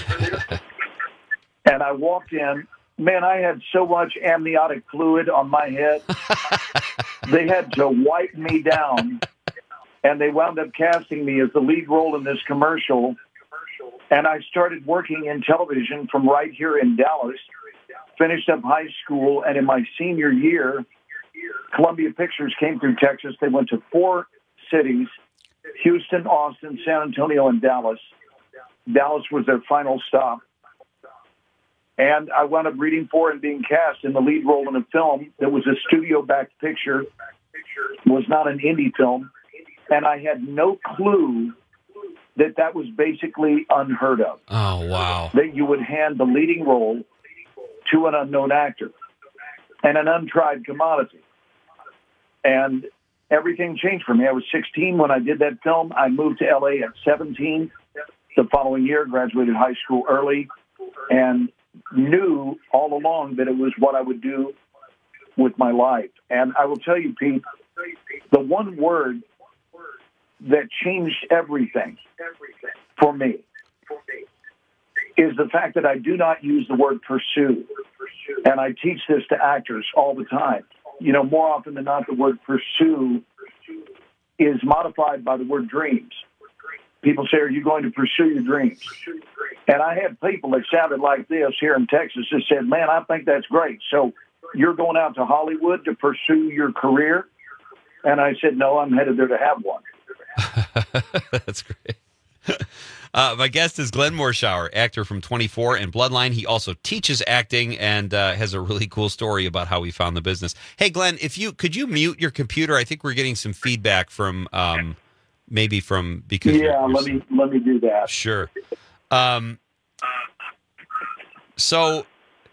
And I walked in. Man, I had so much amniotic fluid on my head. They had to wipe me down. And they wound up casting me as the lead role in this commercial. And I started working in television from right here in Dallas, finished up high school, and in my senior year, Columbia Pictures came through Texas. They went to 4 cities, Houston, Austin, San Antonio, and Dallas. Dallas was their final stop. And I wound up reading for and being cast in the lead role in a film that was a studio-backed picture, was not an indie film. And I had no clue that that was basically unheard of. Oh, wow. That you would hand the leading role to an unknown actor and an untried commodity. And everything changed for me. I was 16 when I did that film. I moved to L.A. at 17. The following year, graduated high school early, and knew all along that it was what I would do with my life. And I will tell you, Pete, the one word that changed everything for me is the fact that I do not use the word pursue. And I teach this to actors all the time. You know, more often than not, the word pursue is modified by the word dreams. People say, are you going to pursue your dreams? And I had people that sounded like this here in Texas that said, man, I think that's great. So you're going out to Hollywood to pursue your career? And I said, no, I'm headed there to have one. That's great. My guest is Glenn Morshower, actor from 24 and Bloodline. He also teaches acting and has a really cool story about how he found the business. Hey, Glenn, could you mute your computer? I think we're getting some feedback from because let me do that. Sure. So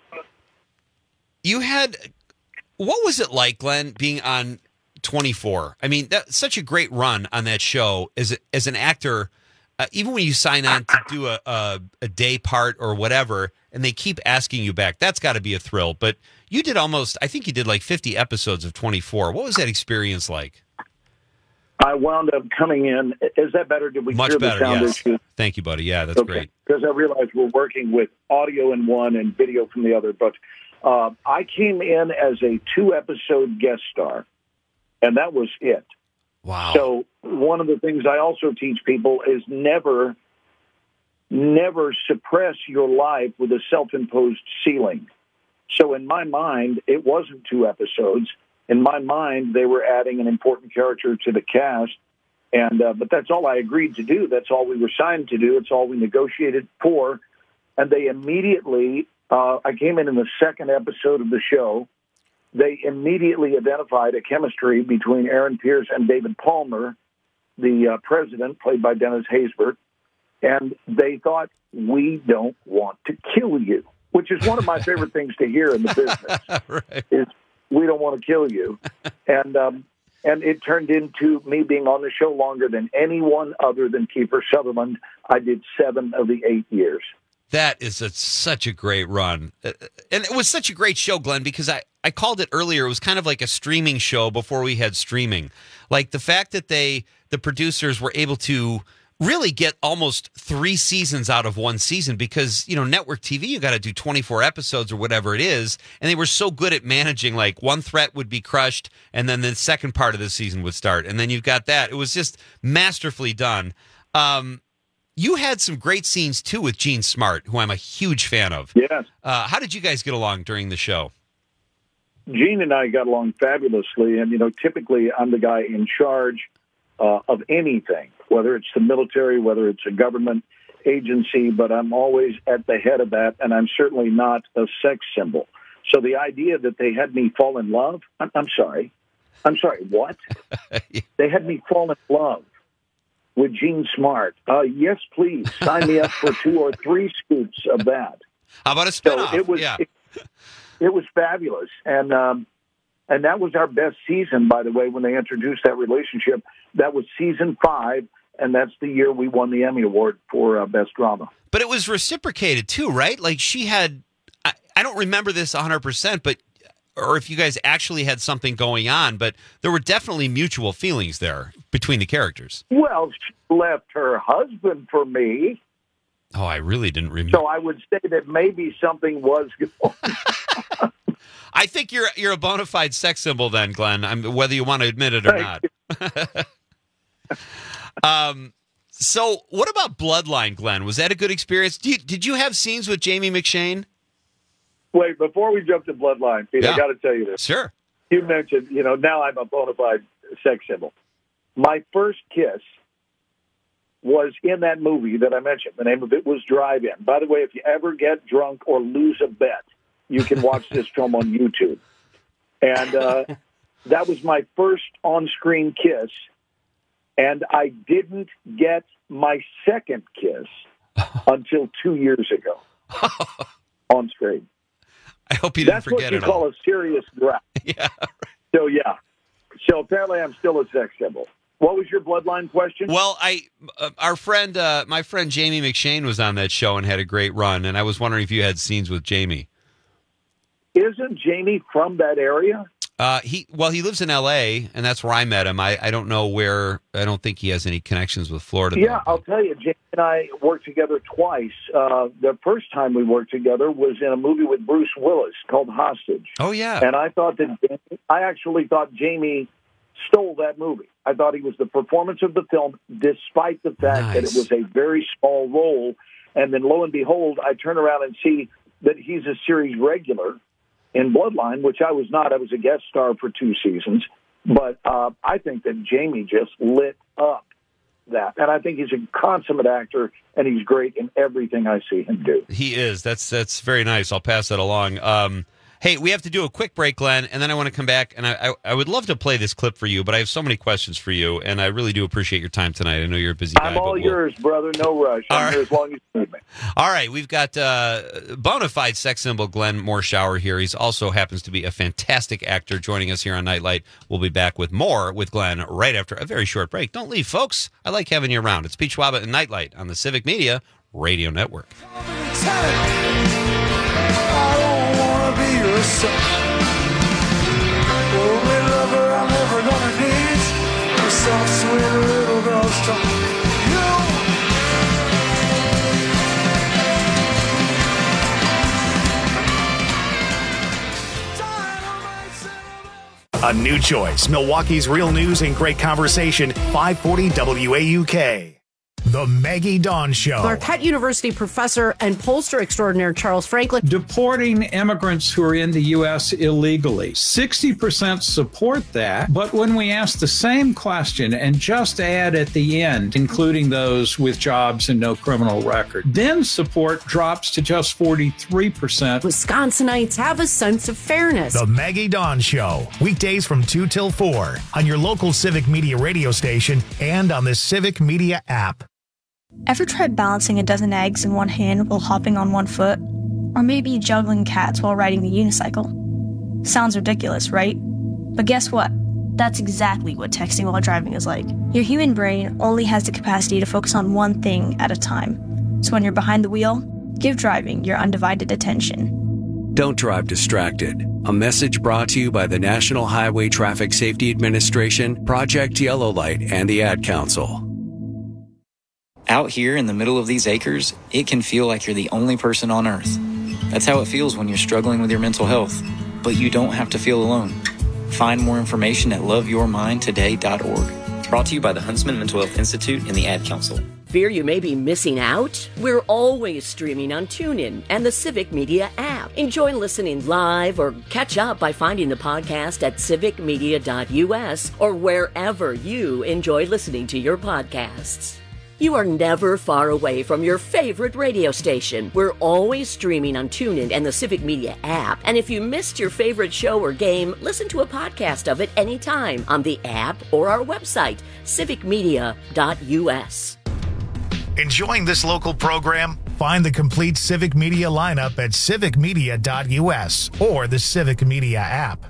you had, what was it like, Glenn, being on 24? I mean, that's such a great run on that show as an actor. Even when you sign on to do a day part or whatever, and they keep asking you back, that's got to be a thrill. But you did I think you did like 50 episodes of 24. What was that experience like? I wound up coming in. Is that better? Did we Much clear better, the sound yes. issue? Thank you, buddy. Yeah, that's great. Because I realized we're working with audio in one and video from the other. But I came in as a 2-episode guest star, and that was it. Wow. So one of the things I also teach people is never suppress your life with a self-imposed ceiling. So in my mind, it wasn't 2 episodes. In my mind, they were adding an important character to the cast. And but that's all I agreed to do. That's all we were signed to do. It's all we negotiated for. And they immediately, I came in the 2nd episode of the show. They immediately identified a chemistry between Aaron Pierce and David Palmer, the president, played by Dennis Haysbert. And they thought, we don't want to kill you, which is one of my favorite things to hear in the business. Right. Is we don't want to kill you. And it turned into me being on the show longer than anyone other than Kiefer Sutherland. I did 7 of the 8 years. That is such a great run. And it was such a great show, Glenn, because I called it earlier. It was kind of like a streaming show before we had streaming. Like the fact that the producers were able to really get almost 3 seasons out of 1 season because, network TV, you got to do 24 episodes or whatever it is. And they were so good at managing, like one threat would be crushed and then the second part of the season would start. And then you've got that. It was just masterfully done. You had some great scenes, too, with Gene Smart, who I'm a huge fan of. Yes. How did you guys get along during the show? Gene and I got along fabulously. And, typically I'm the guy in charge of anything, whether it's the military, whether it's a government agency, but I'm always at the head of that, and I'm certainly not a sex symbol. So the idea that they had me fall in love, I'm sorry, what? They had me fall in love with Gene Smart. Yes, please, sign me up for 2 or 3 scoops of that. How about a spinoff? So it was fabulous, and that was our best season, by the way, when they introduced that relationship. That was season 5, and that's the year we won the Emmy Award for Best Drama. But it was reciprocated, too, right? Like she had, I don't remember this 100%, or if you guys actually had something going on, but there were definitely mutual feelings there between the characters. Well, she left her husband for me. Oh, I really didn't remember. So I would say that maybe something was going on. I think you're a bona fide sex symbol then, Glenn, whether you want to admit it or not. So what about Bloodline, Glenn? Was that a good experience? Did you have scenes with Jamie McShane? Wait, before we jump to Bloodline, Pete, I got to tell you this. Sure. You mentioned, now I'm a bona fide sex symbol. My first kiss was in that movie that I mentioned. The name of it was Drive-In. By the way, if you ever get drunk or lose a bet, you can watch this film on YouTube. And that was my first on-screen kiss. And I didn't get my second kiss until 2 years ago on screen. I hope you didn't forget it. That's what you call a serious drop. Yeah. So, yeah. So apparently I'm still a sex symbol. What was your Bloodline question? Well, my friend Jamie McShane was on that show and had a great run, and I was wondering if you had scenes with Jamie. Isn't Jamie from that area? He lives in L.A., and that's where I met him. I don't know where. I don't think he has any connections with Florida. Yeah, I'll tell you, Jamie and I worked together twice. The first time we worked together was in a movie with Bruce Willis called Hostage. Oh, yeah. And I actually thought Jamie stole that movie. I thought he was the performance of the film, despite the fact that it was a very small role. And then, lo and behold, I turn around and see that he's a series regular in Bloodline, which I was not. I was a guest star for 2 seasons. But I think that Jamie just lit up that. And I think he's a consummate actor, and he's great in everything I see him do. He is. That's very nice. I'll pass that along. Hey, we have to do a quick break, Glenn, and then I want to come back, and I would love to play this clip for you, but I have so many questions for you, and I really do appreciate your time tonight. I know you're a busy guy. I'm all yours, brother. No rush. I'm here as long as you need me. All right, we've got bona fide sex symbol Glenn Morshower here. He also happens to be a fantastic actor joining us here on Nightlight. We'll be back with more with Glenn right after a very short break. Don't leave, folks. I like having you around. It's Pete Schwaba and Nightlight on the Civic Media Radio Network. Only lover I'm ever gonna need. Soft, sweet A new choice. Milwaukee's real news and great conversation. 540 WAUK. The Maggie Dawn Show. Marquette University professor and pollster extraordinaire Charles Franklin. Deporting immigrants who are in the U.S. illegally. 60% support that, but when we ask the same question and just add at the end, including those with jobs and no criminal record, then support drops to just 43%. Wisconsinites have a sense of fairness. The Maggie Dawn Show. Weekdays from 2 till 4 on your local Civic Media radio station and on the Civic Media app. Ever tried balancing a dozen eggs in one hand while hopping on one foot? Or maybe juggling cats while riding the unicycle? Sounds ridiculous, right? But guess what? That's exactly what texting while driving is like. Your human brain only has the capacity to focus on one thing at a time. So when you're behind the wheel, give driving your undivided attention. Don't drive distracted. A message brought to you by the National Highway Traffic Safety Administration, Project Yellow Light, and the Ad Council. Out here in the middle of these acres, it can feel like you're the only person on Earth. That's how it feels when you're struggling with your mental health. But you don't have to feel alone. Find more information at loveyourmindtoday.org. Brought to you by the Huntsman Mental Health Institute and the Ad Council. Fear you may be missing out? We're always streaming on TuneIn and the Civic Media app. Enjoy listening live or catch up by finding the podcast at civicmedia.us or wherever you enjoy listening to your podcasts. You are never far away from your favorite radio station. We're always streaming on TuneIn and the Civic Media app. And if you missed your favorite show or game, listen to a podcast of it anytime on the app or our website, civicmedia.us. Enjoying this local program? Find the complete Civic Media lineup at civicmedia.us or the Civic Media app.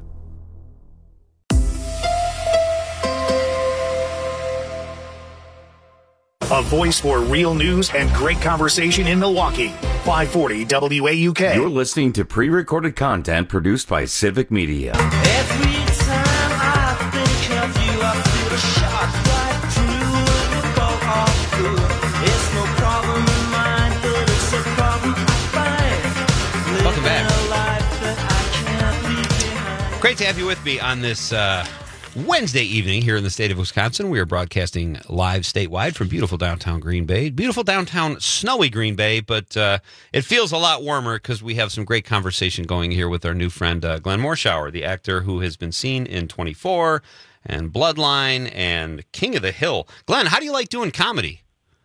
A voice for real news and great conversation in Milwaukee. 540 WAUK. You're listening to pre-recorded content produced by Civic Media. Every time I think of you, I feel a shot right through and go off good. It's no problem in mine, but it's a problem I find. Welcome back. Living a life that I can't leave behind. Great to have you with me on this Wednesday evening here in the state of Wisconsin. We are broadcasting live statewide from beautiful downtown Green Bay. Beautiful downtown snowy Green Bay, but it feels a lot warmer because we have some great conversation going here with our new friend Glenn Morshower, the actor who has been seen in 24 and Bloodline and King of the Hill. Glenn, how do you like doing comedy?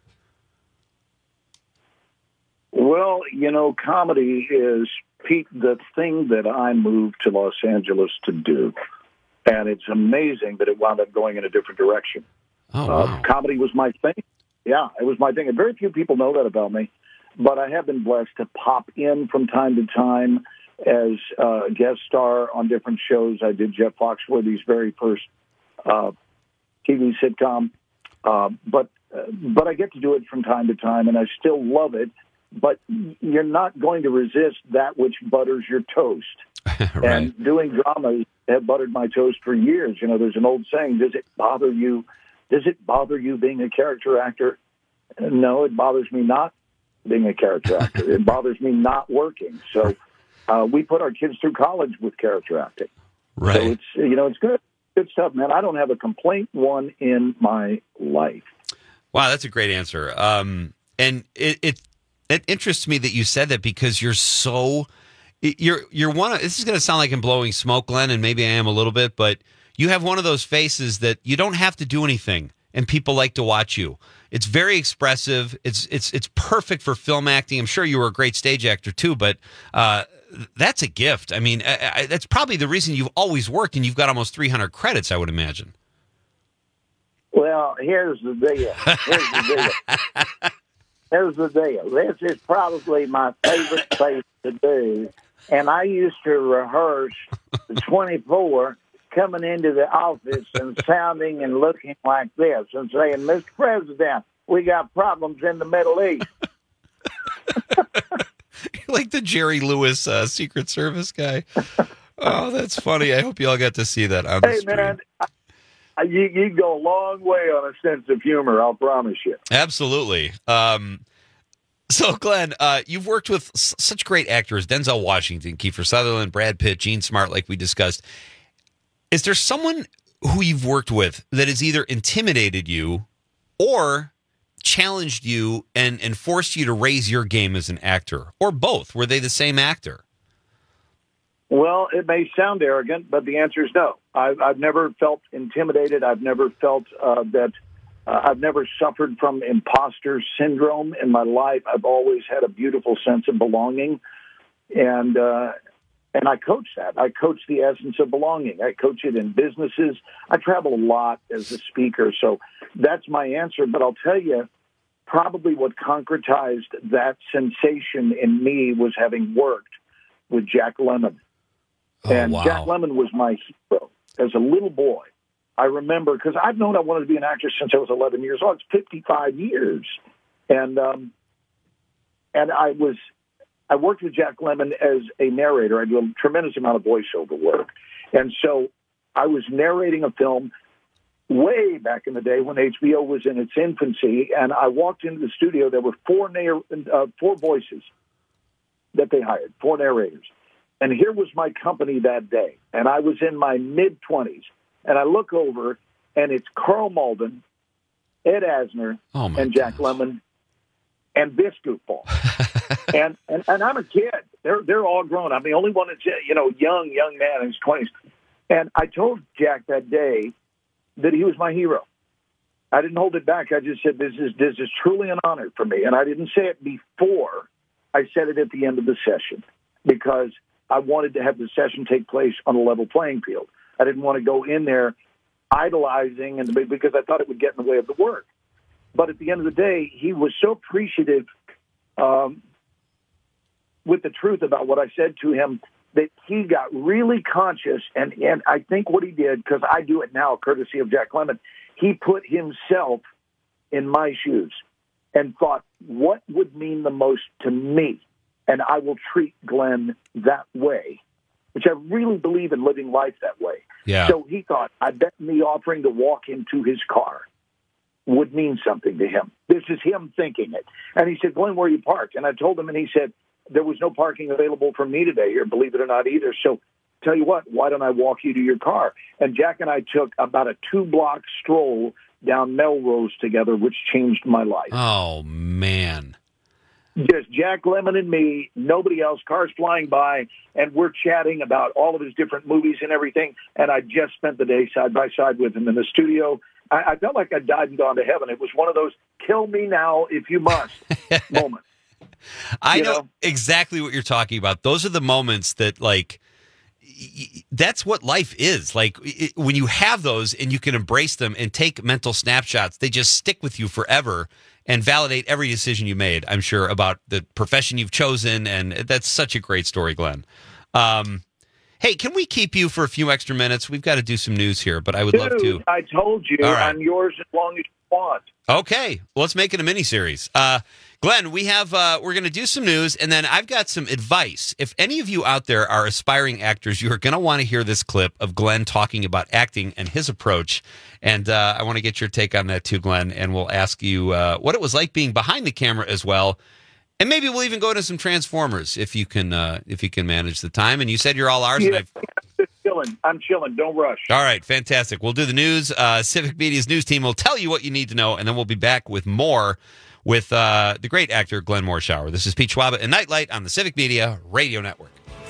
Well, you know, comedy is, Pete, the thing that I moved to Los Angeles to do. And it's amazing that it wound up going in a different direction. Oh, wow. Comedy was my thing. Yeah, it was my thing. And very few people know that about me. But I have been blessed to pop in from time to time as a guest star on different shows. I did Jeff Foxworthy's very first TV sitcom. But I get to do it from time to time, and I still love it. But you're not going to resist that which butters your toast. Right. And doing dramas have buttered my toast for years. You know, there's an old saying, does it bother you being a character actor? No, it bothers me not being a character actor. It bothers me not working. So we put our kids through college with character acting. Right. So it's, you know, it's good stuff, man. I don't have a complaint one in my life. Wow, that's a great answer. And it interests me that you said that because you're one of, this is going to sound like I'm blowing smoke, Glenn, and maybe I am a little bit, but you have one of those faces that you don't have to do anything and people like to watch you. It's very expressive. It's perfect for film acting. I'm sure you were a great stage actor too, but that's a gift. I mean, that's probably the reason you've always worked and you've got almost 300 credits, I would imagine. Well, here's the deal. This is probably my favorite face to do. And I used to rehearse the 24 coming into the office and sounding and looking like this and saying, Mr. President, we got problems in the Middle East. Like the Jerry Lewis Secret Service guy. Oh, that's funny. I hope you all got to see that on the screen. Man, you go a long way on a sense of humor, I'll promise you. Absolutely. So, Glenn, you've worked with such great actors, Denzel Washington, Kiefer Sutherland, Brad Pitt, Gene Smart, like we discussed. Is there someone who you've worked with that has either intimidated you or challenged you and forced you to raise your game as an actor, or both? Were they the same actor? Well, it may sound arrogant, but the answer is no. I've never felt intimidated. I've never felt that I've never suffered from imposter syndrome in my life. I've always had a beautiful sense of belonging, and I coach that. I coach the essence of belonging. I coach it in businesses. I travel a lot as a speaker, so that's my answer. But I'll tell you, probably what concretized that sensation in me was having worked with Jack Lemmon. And wow. Jack Lemmon was my hero as a little boy. I remember, because I've known I wanted to be an actor since I was 11 years old. It's 55 years. And I worked with Jack Lemmon as a narrator. I do a tremendous amount of voiceover work. And so I was narrating a film way back in the day when HBO was in its infancy, and I walked into the studio. There were four voices that they hired, 4 narrators. And here was my company that day, and I was in my mid-20s. And I look over, and it's Carl Malden, Ed Asner, and Jack Lemmon, and this goofball. and I'm a kid. They're all grown. I'm the only one that's young man in his 20s. And I told Jack that day that he was my hero. I didn't hold it back. I just said, this is truly an honor for me. And I didn't say it before. I said it at the end of the session because I wanted to have the session take place on a level playing field. I didn't want to go in there idolizing because I thought it would get in the way of the work. But at the end of the day, he was so appreciative with the truth about what I said to him that he got really conscious. And I think what he did, because I do it now courtesy of Jack Lemmon, he put himself in my shoes and thought, what would mean the most to me? And I will treat Glenn that way, which I really believe in living life that way. Yeah. So he thought, I bet me offering to walk into his car would mean something to him. This is him thinking it. And he said, Glenn, where are you parked? And I told him, and he said, there was no parking available for me today here, believe it or not either. So tell you what, why don't I walk you to your car? And Jack and I took about a 2-block stroll down Melrose together, which changed my life. Oh, man. Just Jack Lemmon and me, nobody else, cars flying by, and we're chatting about all of his different movies and everything. And I just spent the day side by side with him in the studio. I felt like I died and gone to heaven. It was one of those kill me now if you must moments. I know exactly what you're talking about. Those are the moments that, like, that's what life is. Like, when you have those and you can embrace them and take mental snapshots, they just stick with you forever and validate every decision you made, I'm sure, about the profession you've chosen. And that's such a great story, Glenn. Hey, can we keep you for a few extra minutes? We've got to do some news here, but I would love to. I told you, right. I'm yours as long as you want. Okay, well, let's make it a mini-series. Glenn, we're going to do some news, and then I've got some advice. If any of you out there are aspiring actors, you are going to want to hear this clip of Glenn talking about acting and his approach. And I want to get your take on that too, Glenn, and we'll ask you what it was like being behind the camera as well. And maybe we'll even go into some Transformers if you can manage the time. And you said you're all ours. Yeah, I'm chilling. Don't rush. All right, fantastic. We'll do the news. Civic Media's news team will tell you what you need to know, and then we'll be back with more with the great actor Glenn Morshower. This is Pete Schwaba and Nightlight on the Civic Media Radio Network.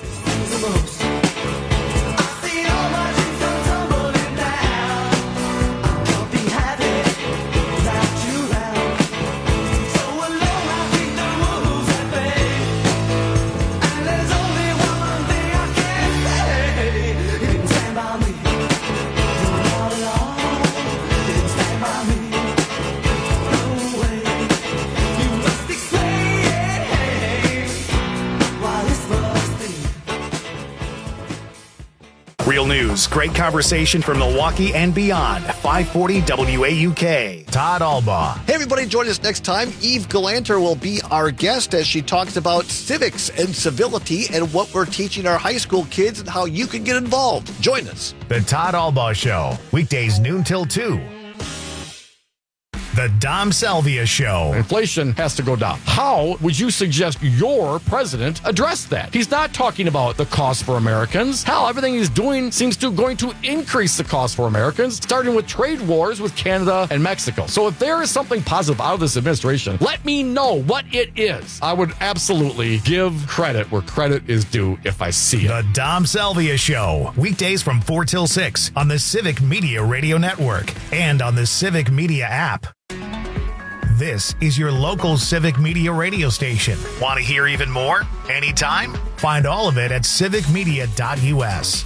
Real news, great conversation from Milwaukee and beyond. 540 WAUK. Todd Albaugh. Hey, everybody, join us next time. Eve Galanter will be our guest as she talks about civics and civility and what we're teaching our high school kids and how you can get involved. Join us. The Todd Albaugh Show, weekdays noon till 2. The Dom Salvia Show. Inflation has to go down. How would you suggest your president address that? He's not talking about the cost for Americans. Hell, everything he's doing seems to going to increase the cost for Americans, starting with trade wars with Canada and Mexico. So if there is something positive out of this administration, let me know what it is. I would absolutely give credit where credit is due if I see it. The Dom Salvia Show. Weekdays from 4 till 6 on the Civic Media Radio Network and on the Civic Media app. This is your local Civic Media radio station. Want to hear even more? Anytime? Find all of it at civicmedia.us.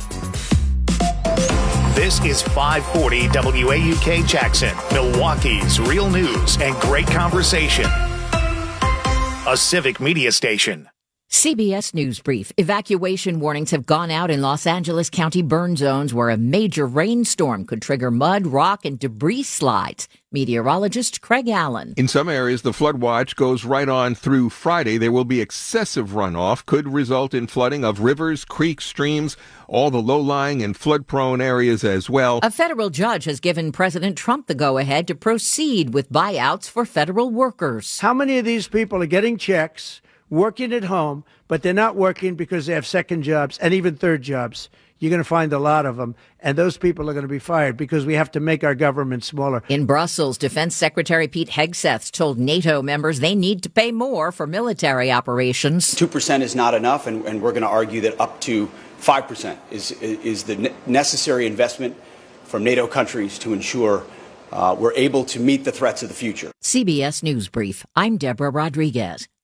This is 540 WAUK Jackson, Milwaukee's real news and great conversation. A Civic Media station. CBS News Brief. Evacuation warnings have gone out in Los Angeles County burn zones where a major rainstorm could trigger mud, rock, and debris slides. Meteorologist Craig Allen. In some areas, the flood watch goes right on through Friday. There will be excessive runoff, could result in flooding of rivers, creeks, streams, all the low-lying and flood-prone areas as well. A federal judge has given President Trump the go-ahead to proceed with buyouts for federal workers. How many of these people are getting checks, working at home, but they're not working because they have second jobs and even third jobs? You're going to find a lot of them, and those people are going to be fired because we have to make our government smaller. In Brussels, Defense Secretary Pete Hegseth told NATO members they need to pay more for military operations. 2% is not enough, and we're going to argue that up to 5% is the necessary investment from NATO countries to ensure we're able to meet the threats of the future. CBS News Brief. I'm Deborah Rodriguez.